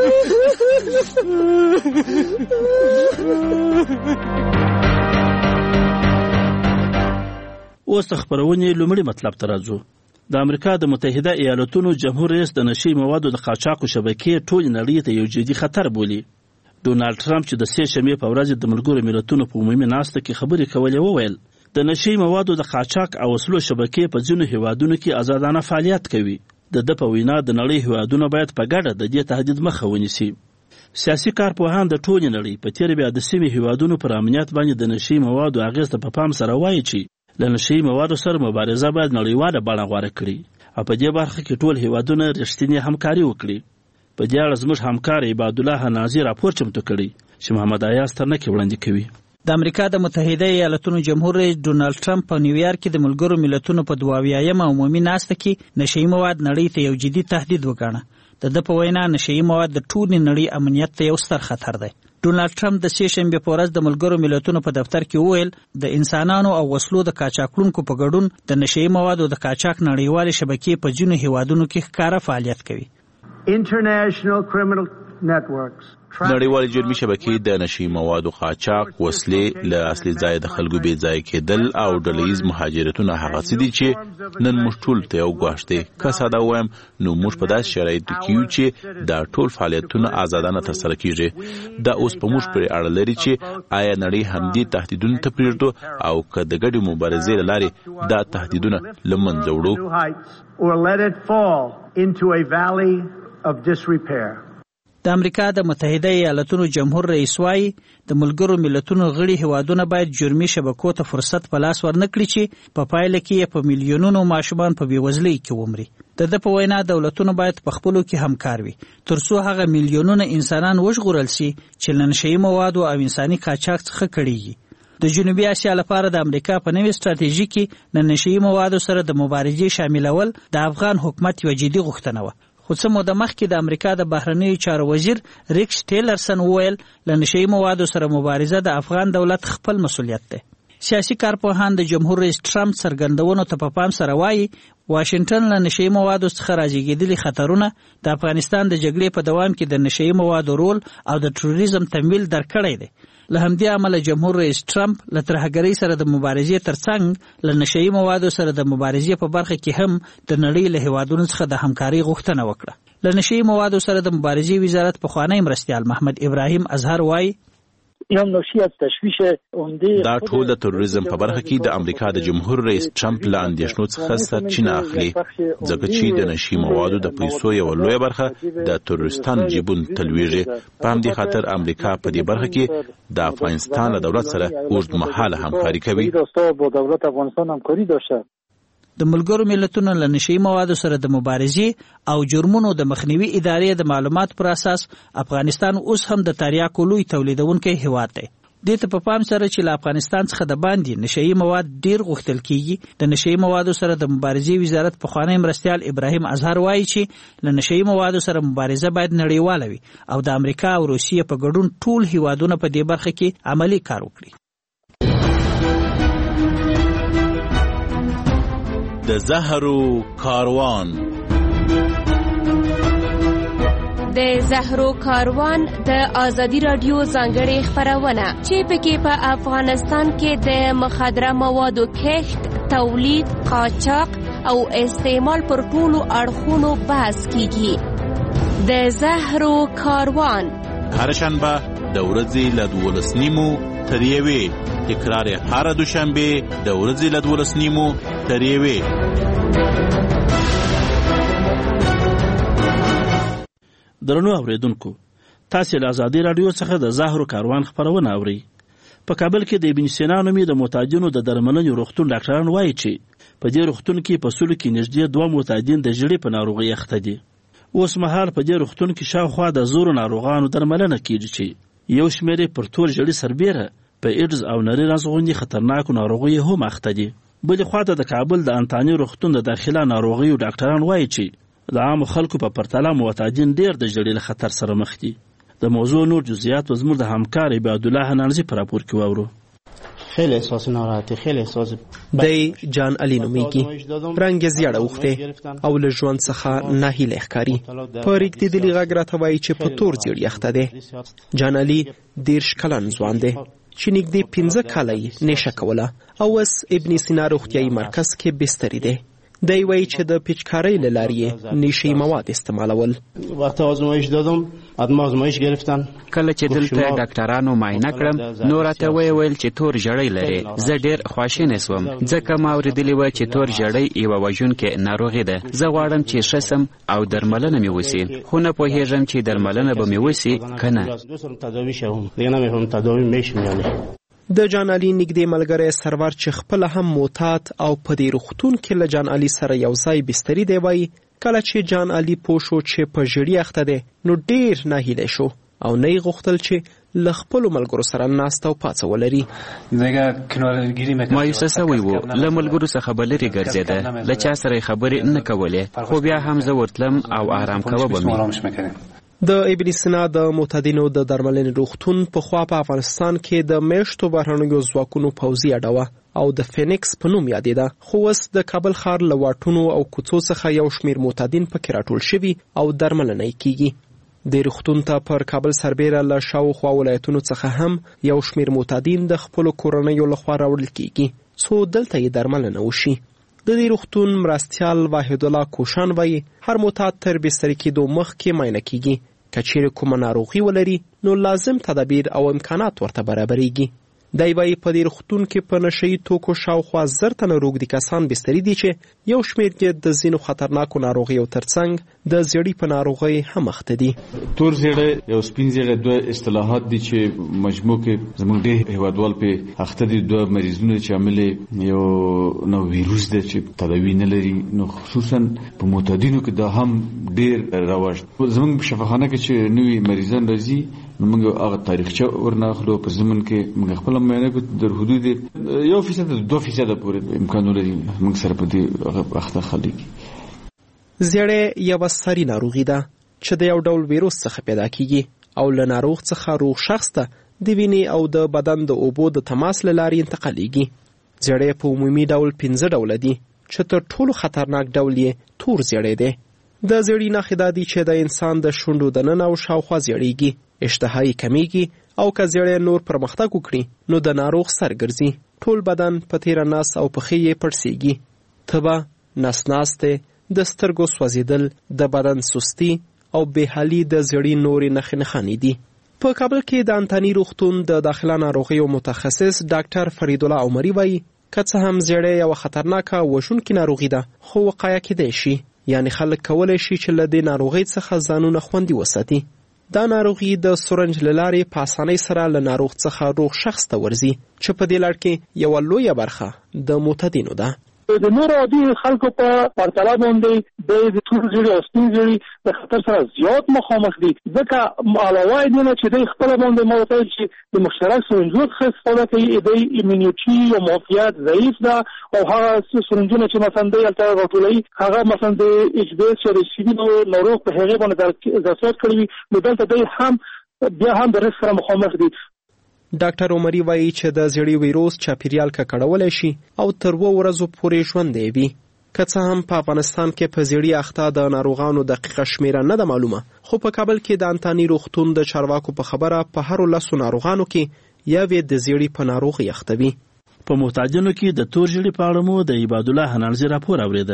اوس د خبرونې لومړي مطلب ته راځو. د امریکا د متحده ایالاتونو جمهور رئیس د نشئی موادو د قاچاقو شبکې ټولې نړۍ ته یو جدي خطر بولي. ډونالد ټرمپ چې د 3 شنبې په ورځ د ملګرو ملتونو په عمومي ناسته کې خبرې کولې وویل د نشئی موادو د قاچاق او وسلو شبکې په ځینو هیوادونو کې آزادانه فعالیت کوي. د ده په وینا د نړۍ هیوادونه باید په ګډه د دې تهدید مخه ونیسي. سیاسي کارپوهان د ټولې نړۍ په تیر بیا د سیمې هیوادونو پر امنیت باندې د نشئی موادو اغیز ته په پام سره وایي چې له نشئی موادو سره مبارزه باید نړیواله بڼه غوره کړي او په دې برخه کې ټول هیوادونه رښتینې همکاري وکړي. په دې اړه زموږ همکار عباد الله نازي راپور چمتو کړی چې محمد ایاز ترنکي وړاندې کوي. د امریکا د متحده ایالاتونو جمهور رئیس ډونالد ټرمپ په نیویارک کې د ملګرو ملتونو په 22 عمومي ناسته کې نشئی مواد نړۍ ته یو جدي تهدید وګاڼه. د ده په وینا نشئی مواد د ټولې نړۍ امنیت ته یو ستر خطر دی. ډونالد ټرمپ د 3 شنبې په ورځ د ملګرو ملتونو په دفتر کې وویل د انسانانو او وسلو د قاچاقونکو په ګډون د نشئی موادو د قاچاق نړیوالې شبکې په ځینو هیوادونو کې ښکاره فعالیت کوي. نړیوال جرمي شبکې د نشئی موادو قاچاق، وسلې، له اصلي ځای د خلکو بې ځای کېدل او ډلهییز مهاجرتونه هغه څه دي چې نن موږ ټول ته یو ګواښ دی. که ساده ووایم نو موږ په داسې شرایطو کې یو چې دا ټول فعالیتونه آزادانه ترسره کېږي. دا اوس په موږ پورې اړه لري چې آیا نړۍ همدې تهدیدونو ته پرېږدو او که د ګډې مبارزې له لارې دا تهدیدونه له منځه وړو. د امریکا د متحده ایالاتونو جمهور رئیس وايي د ملګرو ملتونو غړي هیوادونه باید جرمي شبکو ته فرصت په لاس ورنکړي چې په پایله کې په میلیونونو ماشومان په بېوزلۍ کې ومري. د ده په وینا دولتونه باید په خپلو کې همکار وي ترڅو هغه میلیونونه انسانان وژغورل شي چې له نشئی موادو او انساني قاچاق څخه کړيږي. د جنوبي اسیا لپاره د امریکا په نوې ستراتیژي کې د نشئی موادو سره د مبارزې شاملول د افغان حکومت یو جدي غوښتنه وه. خو څه موده مخکې د امریکا د بهرنیو چارو وزیر ریکس ټیلرسن وویل له نشئی موادو سره مبارزه د افغان دولت خپل مسؤلیت دی. سیاسي کارپوهان د جمهور رئیس ټرمپ څرګندونو ته په پام سره وایي واشنگټن له نشئی موادو څخه راجګېدلي خطرونه د افغانستان د جګړې په دوام کې د نشئی موادو رول او د تروریزم تمویل درکړی دی. له همدې امله جمهور رئیس ټرمپ له ترهګرۍ سره د مبارزې ترڅنګ له نشئی موادو سره د مبارزې په برخه کې هم د نړۍ له هیوادونو څخه د همکارۍ غوښتنه وکړه. له نشئی موادو سره د مبارزې وزارت پخوانی مرستیال محمد ابراهیم اظهر وایي دا ټول د تروریزم په برخه کې د امریکا د جمهور رئیس ټرمپ له اندېښنو څخه سرچینه اخلي، ځکه چې د نشئی موادو د پیسو یو لویه برخه د تروریستانو جیبونو ته لویږي. په همدې خاطر امریکا په دې برخه کې د افغانستان له دولت سره اوږدمهاله همکاري کوي. د ملګرو ملتونو له نشئی موادو سره د مبارزې او جرمونو د مخنیوي ادارې د معلومات پر اساس افغانستان اوس هم د تریاکو لوی تولیدونکی هیواد دی. دې ته په پام سره چې له افغانستان څخه د باندې نشئی مواد ډیر غوښتل کیږي، د نشئی موادو سره د مبارزې وزارت پخوانی مرستیال ابراهیم اظهر وایي چې له نشئی موادو سره مبارزه باید نړیواله وي او د امریکا او روسیې په ګډون ټول هیوادونه په دې برخه کې عملی کار وکړي. د زهرو کاروان. د زهرو کاروان د ازادي رادیو ځانګړې خپرونه چې پکې په افغانستان کې د مخدره موادو کښت، تولید، قاچاق او استعمال پر ټولو اړخونو بحث کیږي. د زهرو کاروان هر شنبه د ورځې له 12:30 تر 1 تکرار هر دوشنبه د ورځې له 12:30 تر 1. درنو اوریدونکو، تاسو له ازادي رادیو څخه د زهرو کاروان خبرونه اورئ. په کابل کې د ابن سینا نومي د معتادینو د درملنې روغتون ډاکټران وایي چې په دې روغتون کې په سلو کې نږدې 2 معتادین د ژړې په ناروغۍ اخته دي. اوس مهال په دې روغتون کې شاوخوا د زورو ناروغانو درملنه کیږي چې یو شمېر پر تور ژړې سربېره په ایډز او نری رنځ غوندې خطرناکو ناروغیو هم اخته دي. بلې خواته د کابل د انتاني روغتون د داخله ناروغیو ډاکټران وایي چې د عامو خلکو په پرتله معتادین ډېر د ژړې له خطر سره مخ دي. د موضوع نور جزئیات زموږ د همکار عبادالله حنانزي په راپور کې واورو. خیلی احساس ناراحتی، خیلی احساس دی جان علی نومیږي، رنګ یې زیړه اوښتی او له ژوند څخه ناهیلی ښکاري. په رېږدېدلي غږ راته وایي چې په تور زیړ یخته دی. جان علی 13 کلن ځوان دی چې نږدې 15 کاله یې نیشه کوله او اوس ابن سینا روغتیایي مرکز کې بستري دی. دی وایي چې د پیچکارۍ له لارې یې نشهیي مواد استعمالول. وقتی آزمایش دادم ادما آزمایش گرفتن. کله چې دلته ډاکټرانو معاینه کړم نو راته ویل چې تور ژړی لري. زه ډېر خواشینی سوم ځکه ما اورېدلي وه چې تور ژړی یوه وژونکې ناروغي ده. زه غواړم چې ښه سم او درملنه مې وسي، خو نه پوهېږم چې درملنه به مې وسي که نه. د جان علي نږدې ملګری سرور چې خپله هم معتاد او په دې روغتون کې له جان علي سره یو ځای بستري دی وایي کله چې جان علي پوه شو چې په ژړي اخته دی نو ډېر ناهیلی شو او نه یې غوښتل چې له خپلو ملګرو سره ناسته او پاڅه ولري. مایوسه سوی و، له ملګرو څخه به لرې ګرځېده، له چا سره یې خبرې نه کولې، خو بیا هم زه ورتلم او آرام کوه به مې. د ابن سینا د معتادینو د درملنې روغتون پخوا په افغانستان کې د میشتو بهرنیو ځواکونو پوځي اډه وه او د فینکس په نوم یادېده، خو اوس د کابل ښار له واټونو او کوڅو څخه یو شمېر معتادین پکې راټول شوي او درملنه یې کیږي. د روغتون ته پر کابل سربیره له شاوخوا ولایتونو څخه هم یو شمېر معتادین د خپلو کورنیو لخوا راوړل کیږي څو دلته یې درملنه وشي. د دې روغتون مرستیال واحد الله کوشان وایي هر معتاد تر بستري کېدو مخکې معاینه کیږي، که چیرې کومه ناروغي ولري نو لازم تدابیر او امکانات ورته برابریږي. دی وایي په دې روغتون کې په نشهیي توکو شاوخوا 1000 تنه روږدي کسان بستري دي چې یو شمېر یې د ځینو خطرناکو ناروغیو ترڅنګ د زیړي په ناروغۍ هم اخته دي. تور زیړی او سپین زیړی دوه اصطلاحات دي چې مجموع کې زموږ ډېر هیوادوال په اخته دي. دوه مریضونه چې عامل یو نو ویروس دی چې تداوی نه لري، نو خصوصا په معتادینو کې دا هم ډېر رواج. زموږ په شفاخانه کې چې نوي مریضان راځي نو موږ هغه تاریخچه ورناخلو، په زمن کې موږ خپل معاینه کوو در حدود 1% 2% پورې امکان لري موږ سره په دې اخته خلک. زیړی یوه ساري ناروغي ده چې د یو ډول ویروس څخه پیدا کیږي او له ناروغ څخه روغ شخص ته د وینې او د بدن د اوبو د تماس له لارې انتقالیږي. زیړی په عمومي ډول 5 ډوله دي چې تر ټولو خطرناک ډول یې تور زیړی دی. د زیړي نښې دا دي چې د انسان د شونډو دننه او شاوخوا زیړیږي، اشتها یې کمیږي او که زیړی نور پرمختګ وکړي نو د ناروغ سر ګرځي. ټول بدن په تیره نس او پښې یې پړسیږي. تبه، نس ناستې، د سترګو سوځېدل، د بدن سستی او بېحالي د زیړي نورې نښې نښانې دي. په کابل کې د انتاني روغتون د داخله ناروغیو متخصص ډاکټر فرید الله عمري وایي که څه هم زیړی یوه خطرناکه وژونکې ناروغي ده، خو وقایه کیدی شي. یعنی خلک کولی شي چې له دې ناروغۍ څخه ځانونه خوندي وساتي. دا ناروغي د سورنج له لارې په اسانۍ سره له ناروغ څخه روغ شخص ته ورځي چې په دې لړ کې یوه لویه برخه د معتدینو ده. د نور عادي خلکو په پرتله باندې د تور زیړي او سپین زیړي د خطر سره زیات مخامخ دي، ځکه علاوه دې نه چې د خپل باندې موثق چې د مشترک سرنجونو څخه استفاده کوي، د ایمونیټي او معافیت ضعیف ده او هغه سرنجونه چې مثلا د الټرا راټولوي هغه مثلا د ایچ بی اس یا د سی بي ناروغ په هغه باندې ځاسات کړی وي، نو دلته د هم بیا هم د رسک سره مخامخ دي. ډاکټر عمري وایي چې د زیړي ویروس چاپیریال ککړولی شي او تر 2 ورځو پورې ژوندی وي. که څه هم په افغانستان کې په زیړي اخته د ناروغانو دقیقه شمیره نه ده معلومه، خو په کابل کې د انتاني روغتون د چارواکو په خبره په هرو 10 ناروغانو کې یوې د زیړي په ناروغي اخته وي. په محتاجینو کې د تور زیړي په اړه مو د عباد الله حنانزي راپور اوریده.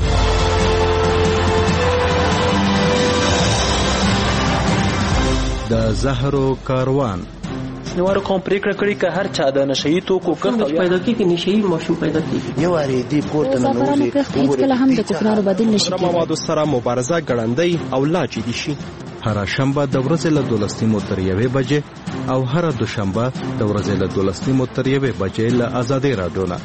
د زهرو کاروان نوارو کوم پریکړه کړې که هر چا د نشئی توکو کښت پیدا کیږي، نشئی ماشوم پیدا کیږي، یو اړې دی پورته نه نوځي. کله هم د کوکنارو بدیل نشي کېدای. موادو سره مبارزه ګړندۍ او لا جدي شي. هر شنبه د ورځې له 12 تر 1 بجې او هر دوشنبه د ورځې له 12 تر 1 بجې له آزادۍ رادیو نه.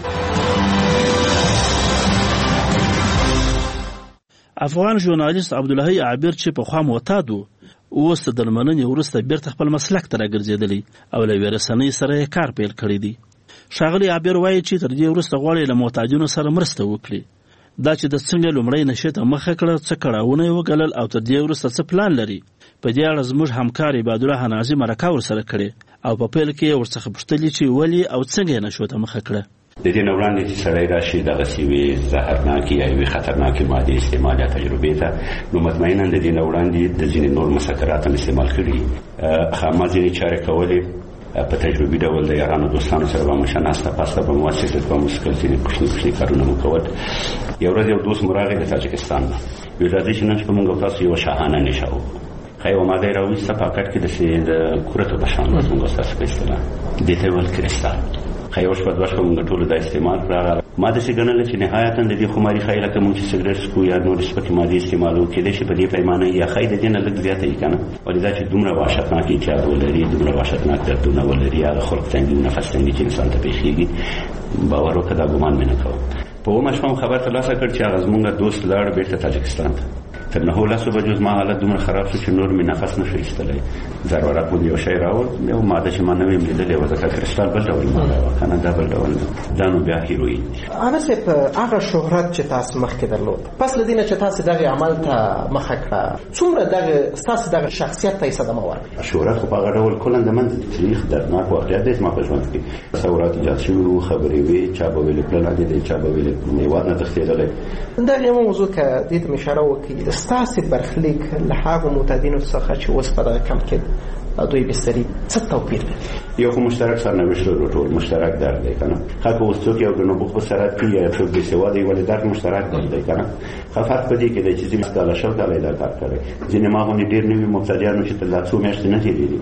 افغان ژورنالیست عبدالله عابر چې په خوا معتاد و، اوس د درملنې وروسته بیرته خپل مسلک ته راګرځېدلی او له یوې رسنۍ سره یې کار پیل کړی دی. ښاغلی عابر وایي چې تر دې وروسته غواړي له محتاجینو سره مرسته وکړي. دا چې د څنګه لومړی نشې ته مخه کړه، څه کړاوونه یې وګالل او تر دې وروسته څه پلان لري، په دې اړه زموږ همکار عباد الله حنازي مرکه ورسره کړې او په پیل کې یې ورڅخه پوښتلي چې ولې او څنګه یې نشو ته مخه کړه. د دې نه وړاندې چې سړی راشي دغه سیوي زهرناکې یا یوې خطرناکې مادې استعمال یا تجربې ته، نو مطمئنا د دې نه وړاندې د ځینې نور مسکرات هم استعمال کړي. خامہ ځینې چارې کولې په تجربي ډول د یارانو دوستانو سره به مو شناسته پاسته به مو وسیلت به مو څکل، ځینې کوچني کارونه مو کول. یو ورځ یو دوست مو راغی د تاجکستان نه، ویل راځئ چې نن شپه موږ او تاسو یوه شاهانه نشه وکړو. ښه یوه ماده یې راویسته پاکټ کې داسې د کورتو په شان موږ او تاسو په اصطلاح دې ته یې ویل کرسټال. یو شپه دوه شپه موږ ټولو دا استعمال کړه. ما داسې ګڼله چې نهایتا د دې خماري ښایي لکه موږ چې سګرټ څکو یا نورې سپکې مادې استعمالوو، کېدای شي په دې پیمانه یا ښایي د دې نه لږ زیاته وي که نه، ولې دا چې دومره وحشتناک اعتیاد ولري، دومره وحشتناک دردونه ولري، هغه خلق تنګي او نفس تنګي چې انسان ته پېښېږي، باور وکړه دا ګمان مې نه کوم. په اومه شپه مو خبر ترلاسه کړ چې هغه زموږ دوست لاړ بېرته تاجکستان ته. تر 9 بجو زما حالت دومره خراب شو چې نور مې نفس نشو ایستلی. ضرورت مو یو شی راوړ، یو ماده چې ما نه ویم لیدلې وه، ځکه کرسټال بل ډول ماده وه که نه، دا بل ډول دا نو بیا هیروین. هغه صاحب هغه شهرت چې تاسو مخکې درلود، پس له دې نه چې تاسو دغه عمل ته مخه کړه، څومره دغه ستاسو دغه شخصیت ته یې صدمه ورکړه؟ شهرت خو په هغه ډول کلا د منځه تاریخ دردناک واقعیت دی زما په ژوند کې. تصورات ایجاد شوي وو، خبرې وې، چا به ویلې پله لاندې دی، چا به ویلې هېواد نه تښتېدلی. دغه یوه موضوع که دې ته مې اشاره وکړي، ستاسې برخلیک له هغو معتادینو څخه چې اوس په دغه کمپ کې دوی بستري څه توپیر لري؟ یو خو مشترک سرنوشت لرو، ټول مشترک درد دی که نه. خلک اوس څوک یو د نبوغ په سرحد کې یا څوک بېسواده وي، ولې درد مشترک درد دی که نه. فرق په دې کې دی چې ځینې کاله 10 کاله یې دا کار کړی، ځینې ما غوندې ډېر نوي مبتدیانو چې تر دا څو میاشتې نه تېرېدي.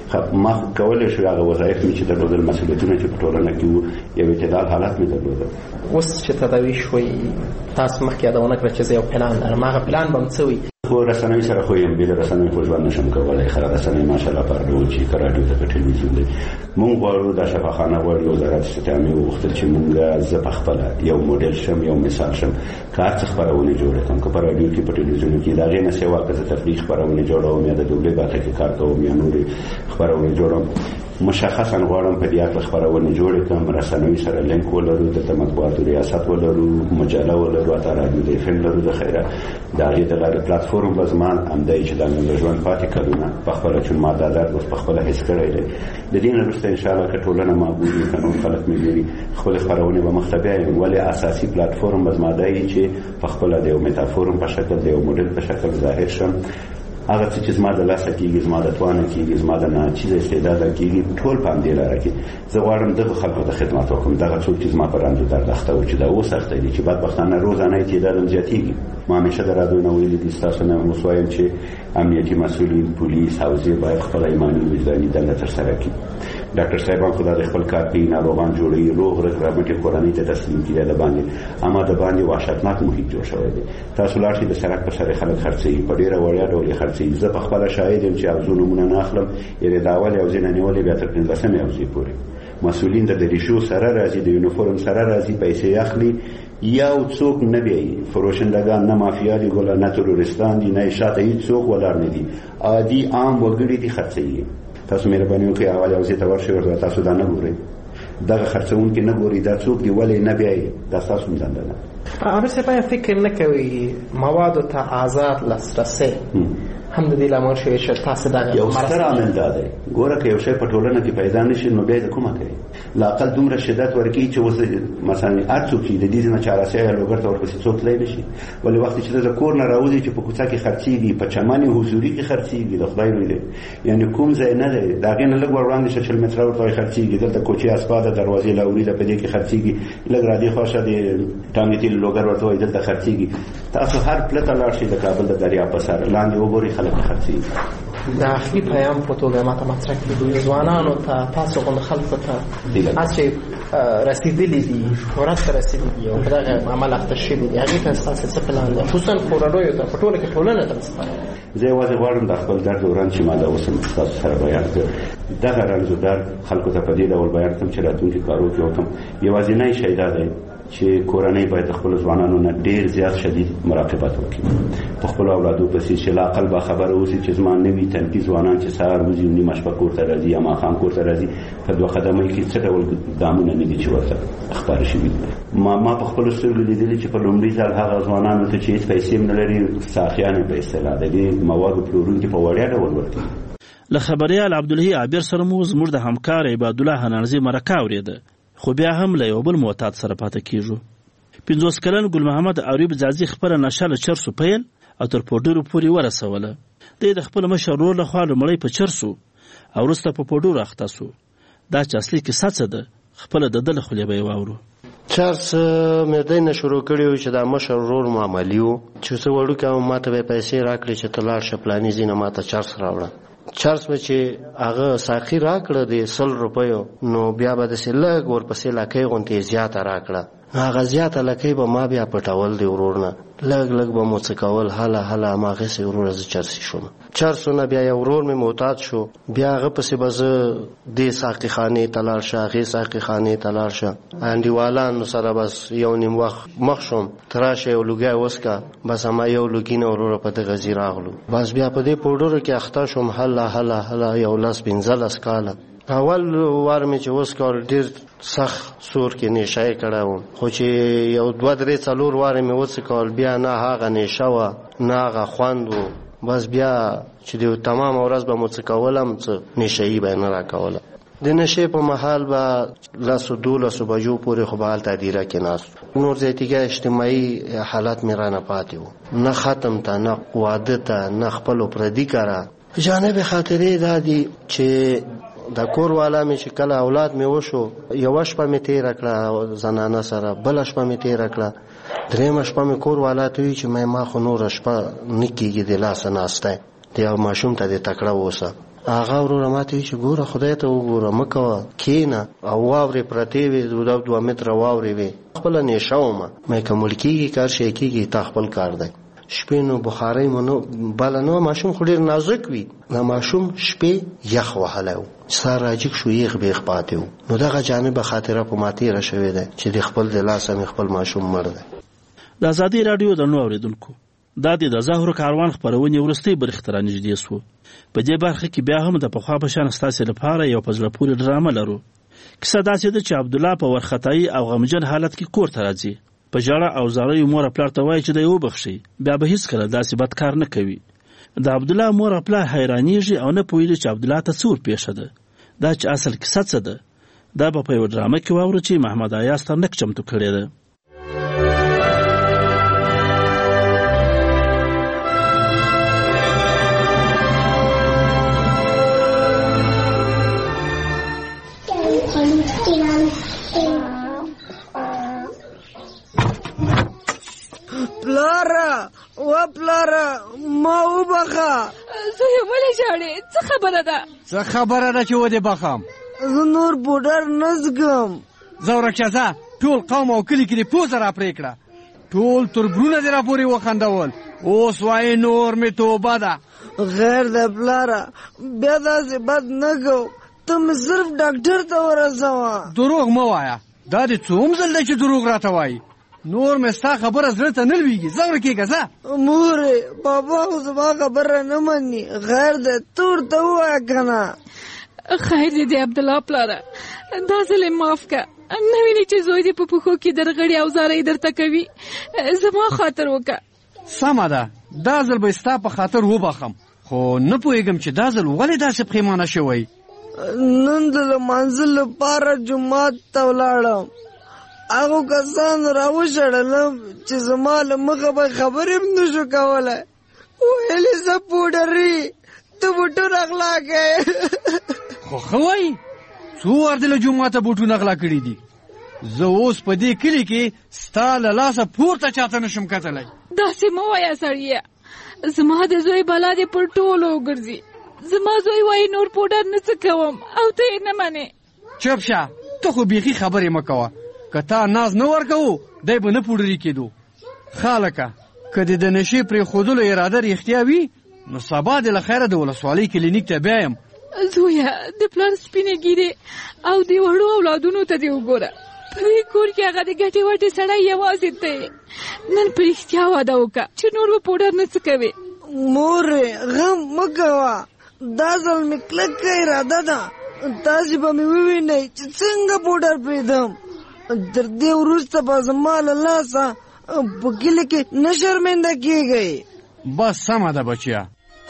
ما خو کولی شو هغه وظایف مې چې درلودل، مسؤلیتونه چې په ټولنه کې وو، یو اعتدال حالت مې درلوده. اوس چې تداوي شوئ، تاسو مخکې یادونه کړه چې زه یو پلان لرم، هغه پلان به م څه وي؟ خو رسنۍ سره خو یم، بې له رسنۍ خو ژوند نشم کولی. ښه رسنۍ ماشاءالله په راډیو چې که راډیو ته که ټلویزیون دی. موږ غواړو دا شفاخانه غواړي، وزارت استدامې وغوښتل چې موږ زه په خپله یو موډل شم، یو مثال شم، که هر څه خپرونې جوړې کړم، که په راډیو کې په ټلویزیون کې د هغې نه سوا که زه تفریح خپرونې جوړوم یا د دوبلې برخه کې کار کوم یا نورې خپرونې جوړوم، مشخصا غواړم په دې اړه خبرونه جوړ کړم، رسنوي سره لینک ولرو، د مطبوعاتو ریاست ولرو، مجله ولرو، د رادیو د فن لرو، د خیره د هغې د لارې پلاتفورم به زما همدای چې د موږ ژوند پاتې کلونه په خپله چون ما دا درد اوس په خپله حس کړی دی. د دې نه وروسته انشاءالله که ټولنه معقول وي، که نور خلک مې ګوري، خپلې خپرونې به مخ ته بیایم، ولې اساسي پلاتفورم به زما دی چې په خپله د یو میتافورم په شکل، د یو موډل په شکل ظاهر شم. هغه څه چې زما د لاسه کېږي، زما د توانه کېږي، زما د ناچیزه استعداده کېږي، ټول په همدې لاره کې زه غواړم دغه خلکو ته خدمت وکړم. دغه څوک چې زما په رنځ درد اخته و، چې دا اوس اخته دي، چې بدبختانه روزانه یې تعداد هم زیاتېږي. ما همیشه د رادیو نه ویلي دي، ستاسو نه هم اوس وایم چې امنیتي مسؤلین، پولیس، حوزې باید خپله ایماني وجداني دنده ترسره کړي. ډاکټر صاحبان خو دا د خپل کار کوي، ناروغان جوړوي، روغ رګ رامټې کورنۍ ته تسلیم کړي د باندې، اما د باندې وحشتناک محیط جوړ شوی دی. تاسو لاړ شئ د سړک په سر خلک خرڅوي، په ډېره وړیا ډول یې خرڅوي. زه په خپله شاهد یم چې اوزو نومونه نه اخلم، یعنې د اول اوزې نه نیولې بیا تر 15مې اوزې پورې مسؤلین د ریشو سره راځي، د یونیفورم سره راځي، پیسې اخلي، یو څوک نه بیایي، فروشندگان نه مافیا دي ګوله، نه ترورستان دي، نه شاته هیڅ څوک ولاړ نه دي، عادي عام وګړي دي خرڅوي. تاسو مهرباني وکړئ اول اوزې ته ورشئ، ورته تاسو دا نه ګورئ، دغه خرڅونکي نه ګوري دا څوک دی، ولې نه بیایي، دا ستاسو دنده ده. عامر صاحب آیا فکر نه کوي موادو ته آزاد لاسرسی هم د دې لامل شوی چې تاسو دغه یو ستر عامل دا دی؟ ګوره که یو شی په ټولنه کې پیدا نشي نو بیا یې کومه کوي؟ لااقل دومره شدت ورکوي چې اوس مثلا هر څوک چې د دې نه چارسۍ یا لوګر ته ورپسې څوک تللی نشي. ولې وخت چې د کور نه راوځي چې په کوڅه کې خرڅېږي، په چمن حضوري کې خرڅېږي، د خدای ویلې یعنې کوم ځای نه دی، د هغې نه لږ ور وړاندې شه 40 متره ورته خرڅېږي، دلته کوچې اسپاده دروازې لاوري ده، په دې کې خرڅېږي، لږ را دې خوا شه د ټانګې لوګر ورته وایي دلته خرڅېږي. تاسو هر پله ته لاړ شئ د کابل د دریاب په سر لاندې وګورئ خلک خرڅېږي. د اخري پیام په توګه ماته مطرح کړي ځوانانو ته، تاسو غوندې خلکو ته هڅې رسېدلي دي، شهرت ته رسېدلي دي او په دغه عمل اخته شوي دي، هغې ته ستاسو څه پلان دی؟ خصوصا کورنیو ته، په ټوله کې ټولنه ته څه پلان دی؟ زه یوازې غواړم د خپل درد او رنځ چې ما دا اوس هم ستاسو سره بیان کړ، دغه رنځ او درد خلکو ته په دې ډول بیان کړم چې راتلونکي کارو کې وکړم. یوازینی شی دا دی چې کورنۍ باید د خپلو ځوانانو نه ډېر زیات شدید مراقبت وکړي، په خپلو اولادو پسې چې لااقل باخبره اوسي چې زما نوي تنکي ځوانان چې سهار وځي نیمه شپه کور ته راځي یا ماښام کور ته راځي، په 2 قدمۍ کې څه ډول ګامونه نه دي چې ورته ښکاره شوي. ما په خپلو سترګو لیدلي چې په لومړي ځل هغه ځوانانو ته چې هېڅ پیسې هم نه لري، ساقیان یې په اصطلاح د دې موادو پلورونکي په وړیا ډول ورکوي. له خبریال عبدالحی عابر سره مو زموږ د همکار عبادالله حنانزي مرکه اورېده، خو بیا هم له یو بل معتاد سره پاتې کېږو. 50 کلن ګل محمد عریب ځاځي خپله نشه له چرسو پیل او تر پوډرو پورې ورسوله. دی د خپل مشر ورور لخوا لومړی په چرسو او وروسته په پوډرو اخته سو. دا چې اصلي کیسه څه ده خپله د ده له خولې به یې واورو. چرس مې دی نه شروع کړی و چې دا مشر ورور معملي و، چې څه وړوکی وم ما ته به یې پیسې راکړې چې ته لاړ شه پلاني ځای نه ما ته چرس راوړه. چرس به چې هغه ساقي راکړه د 100 روپیو، نو بیا به داسې لږ ورپسې لکۍ غوندې زیاته راکړه. هغه زیاته لکۍ به ما بیا پټول دی ورور نه، لږ لږ به مو څه کول، هله هله هماغسې وروره زه چرسي شوم. چرسونه بیا یو ورور مې معتاد شو، بیا هغه پسې به زه دې ساقي خانې ته لاړ شه، هغې ساقي خانې ته لاړ شه، انډیوالانو سره بس یو نیم وخت مخ شوم، ته راشه یو لوګی وسکه، بس هما یو لوګي نه وروره په دغه ځای راغلو. بس بیا په دې پوډرو کې اخته شوم، هله هله هله یو 10-15 کاله. اول وار مې چې وسکال ډېر سخت سور کې نیشه یې کړی وم، خو چې یو 2-3-4 وارې مې وڅکول بیا نه هغه نیشه وه نه هغه خوند و. بس بیا چې د تمام ورځ به مو څه کولم څه نیشهیي به یې نه راکوله. د نشې په محل به 10-12 بجو پورې خو به هلته دیره کې ناست، نور زیاتیګه اجتماعي حالت مې رانه پاتې و، نه ختم ته نه واده ته نه خپلو پردي کره. جانب خاطرې دا دي چې د کور والا مې چې کله اولاد مې وشو، یوه شپه مې تېره کړه زنانه سره، بله شپه مې تېره کړه، 3مه شپه مې کور والا ته وي چې ما خو نوره شپه نه کېږي د لاسه ناستی، د یو ماشوم ته دې تکړه اوسه. هغه وروره ما ته وي چې ګوره خدای ته وګوره، مه کوه، کښېنه. او واورې پرتې وې 2 متره واورې وې، خپله نیشه ومه، مې که مړ کېږي کار شی کېږي تا خپل کار دی. شپې نو بخارۍ مو نو بله نه، ماشوم خو ډېر نازک وي، د ماشوم شپې یخ وهلی و، سار راجګ شو یخ بیخ پاتې و. نو دغه جانبه خاطره په ما تېره شوې ده چې د خپل د لاسه مې خپل ماشوم مړ دی. د ازادي راډیو د نو اورېدونکو دا د ظاهر کاروان خپرونې وروستۍ برخې ته رانږدې سو. په دې برخه کې بیا هم د پخوا په شان ستاسې لپاره یو په زړه پورې ډرامه لرو. کیسه داسې ده چې عبدالله په وارخطایي او غمجن حالت کې کور ته راځي. په ژړا او زاریو مور پلار ته وایي چې دی وبخښي، بیا به هیڅکله داسې بد کار نه کوي. د عبدالله مور پلار حیرانېږي او نه پوهېږي چې عبدالله ته څه ورپېښه ده. دا چې اصل کیسه څه ده دا به په یوه ډرامه کې واورو چې محمد ایاز ترنک چمتو کړې ده. پلاره و پلاره ما وبخه. زوی ولې ژاړې؟ څه خبره ده؟ څه خبره ده چې ودې بخم؟ زه نور پوډر نه څښم. ځه ورکشه ځه، ټول قوم او کلي کې دې پوزه را پرې کړه، ټول تربرونه دې را پورې وخندول. اوس وایې نور مې توبه ده. غیر ده پلاره، بیا داسې بد نه کو، ته مې صرف ډاکټر ته ورسوه. دروغ مه وایه، دا دې څوم ځل دی چې دروغ راته وایي؟ نور مې ستا خبره زړه ته نه لوېږي. ځه ورکېږه ځه. مورې بابا خو زما خبره نه مني. غیر ده ته ورته ووایه که نه. خیر دې دی عبدالله پلاره، دا ځل یې معاف که. نه وینې چې زوی دې په پښو کې درغړي او زارۍ درته کوي. زما خاطر وکړه. سمه ده، دا ځل به ستا په خاطر وبخم، خو نه پوهېږم چې دا ځل ولې داسې پښیمانه شوی. نن د لمانځه لپاره جومات ته ولاړم، هغو کسانو راوشړلم چې زما له مخه به خبرې هم نه شو کولی. ویلې زه پوډري، ته بوټونه اغلا کوې. خو ښه وایي، څو وار دې له جوماته بوټونه اغلا کړي دي؟ زه اوس په دې کلي کې ستا له لاسه پورته چاته نشم کتلی. داسې مه وایه سړیه، زما د زوی بلا دې پر ټولو وګرځي. زما زوی وایي نور پوډر نه څه کوم او ته یې نه منې. چپ شه، ته خو بیخي خبرې مه کوه. که تا ناز نه ورکوو دی به نه پوډري کېدو. خالکه که دې د نشې پرېښودلو اراده رښتیا وي نو سبا دې له خیره د ولسوالۍ کلینیک ته بیایم. زویه د پلار سپینې ګیرې او د وړو اولادونو ته دې وګوره. په دې کور کې هغه د ګټې وټې سړی یوازې دی. نن په رښتیا واده وکړه چې نور به پوډر نه څه کوې. مورې غم مه کوه، دا ځل مې کلکه اراده ده. تاسې به مې ووینئ چې څنګه پوډر پرېږدم. تر دې وروسته به زما له لاسه په کلي کې نه شرمنده کېږئ. بس سمه ده بچیا.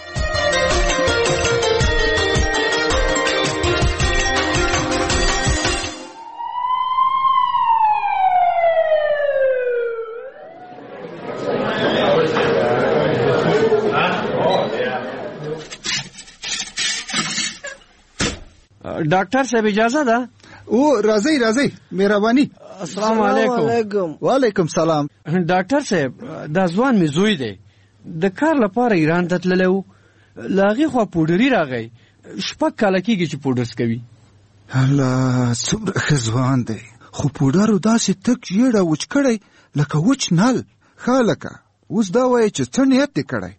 ډاکټر صاحب اجازه ده؟ او راځئ راځئ، مهرباني. السلام علیکم. وعلیکم سلام. ډاکټر صاحب دا ځوان مې زوی دی، د کار لپاره ایران ته تللی و، له هغې خوا پوډري راغی. 6 کاله کېږي چې پوډر څکوي. الله څومره ښه ځوان دی، خو پوډرو داسې تک ژېړه وچ کړی لکه وچ نل. خالکه اوس دا وایي چې څه نیت دې کړی؟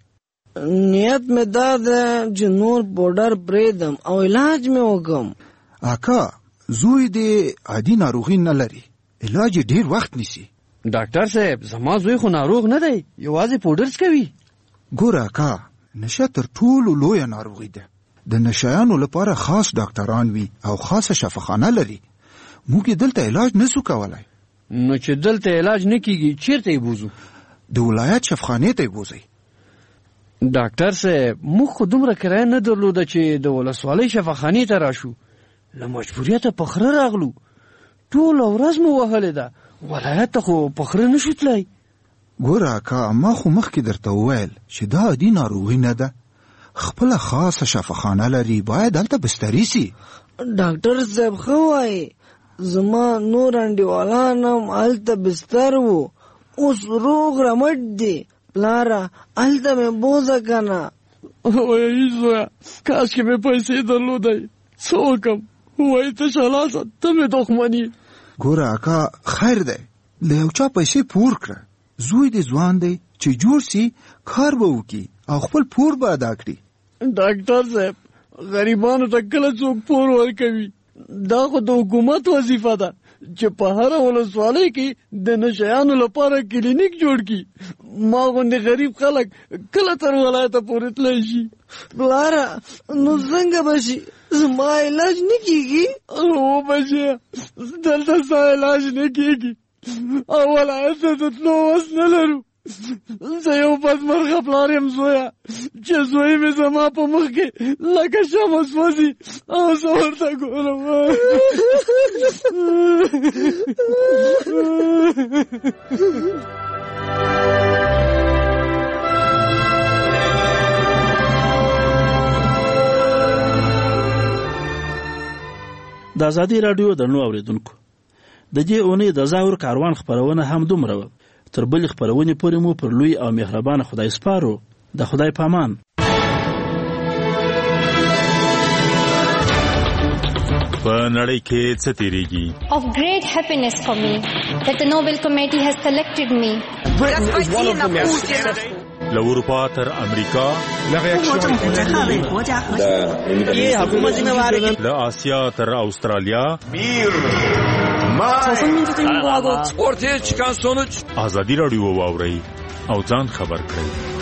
نیت مې دا ده چې نور پوډر پرېږدم او علاج مې وکړم. اکا زوی دې عادي ناروغي نه لري، علاج ډیر وخت نیسي. ډاکټر صاحب زما زوی خو ناروغ نه دی، یوازې پوډر څکوي. ګوره اکا، نشه تر ټولو لویه ناروغي ده. د نشایانو لپاره خاص ډاکټران وي او خاصه شفاخانه لري. موږ دلته علاج نسو کولای. نو چې دلته علاج نه کیږي چیرته یې بوزو؟ د ولایت شفاخانې ته یې بوزئ. ډاکټر صاحب موږ خو دومره کرایه نه درلوده چې د ولسوالۍ شفاخانې ته راشو. له مجبوریته په خره راغلو، ټوله ورځ مو وهلې ده، ولایت ته خو په خره نشو تللی. ګوره اکا، ما خو مخکې درته وویل چې دا عادي ناروغي نه ده، خپله خاصه شفاخانه لري، باید هلته بستري سي. ډاکټر صاحب ښه وایي، زما نور انډیوالان هم هلته بستر وو، اوس روغ رمټ دي. پلاره هلته مې بوزه که نه؟ وایي زویه کاشکې مې پیسې درلودی، څه وکړم؟ وایي ته شلاسه ته مې دښمني. ګوره اکا خیر دی، له یو چا پیسې پور کړه. زوی دې ځوان دی چې جوړ سي، کار به وکړي او خپل پور به ادا کړي. ډاکټر صاحب غریبانو ته کله څوک پور ورکوي؟ دا خو د حکومت وظیفه ده چې په هر ولسوالۍ کې د نشیانو لپاره کلینیک جوړ کړي. ما غوندې غریب خلک کله تر ولایته پورې تللی شي؟ پلاره نو څنګه به شي؟ زما علاج نه کېږي؟ هو بچیه دلته ستا علاج نه کېږي او ولایت ته د تلو وس نه لرو. زه یو بدمرغه پلار یم زویه چې زوی مې زما په مخ کې لکه شمع سوځي او زه ورته ګورم. د ازادي راډیو درنو اوریدونکو، د دې اونۍ د ظاهر کاروان خپرونه هم دومره وه. تر بلې خپرونې پورې مو پر لوی او مهربانه خدای سپارو. د خدای پامان. په نړۍ کې څه تیریږي؟ Of great happiness for me that the Nobel Committee has selected me. له اروپا تر امریکا، له آسیا تر استرالیا، ortaya çıkan sonuç ازادي راډیو واورئ او ځان خبر کړئ.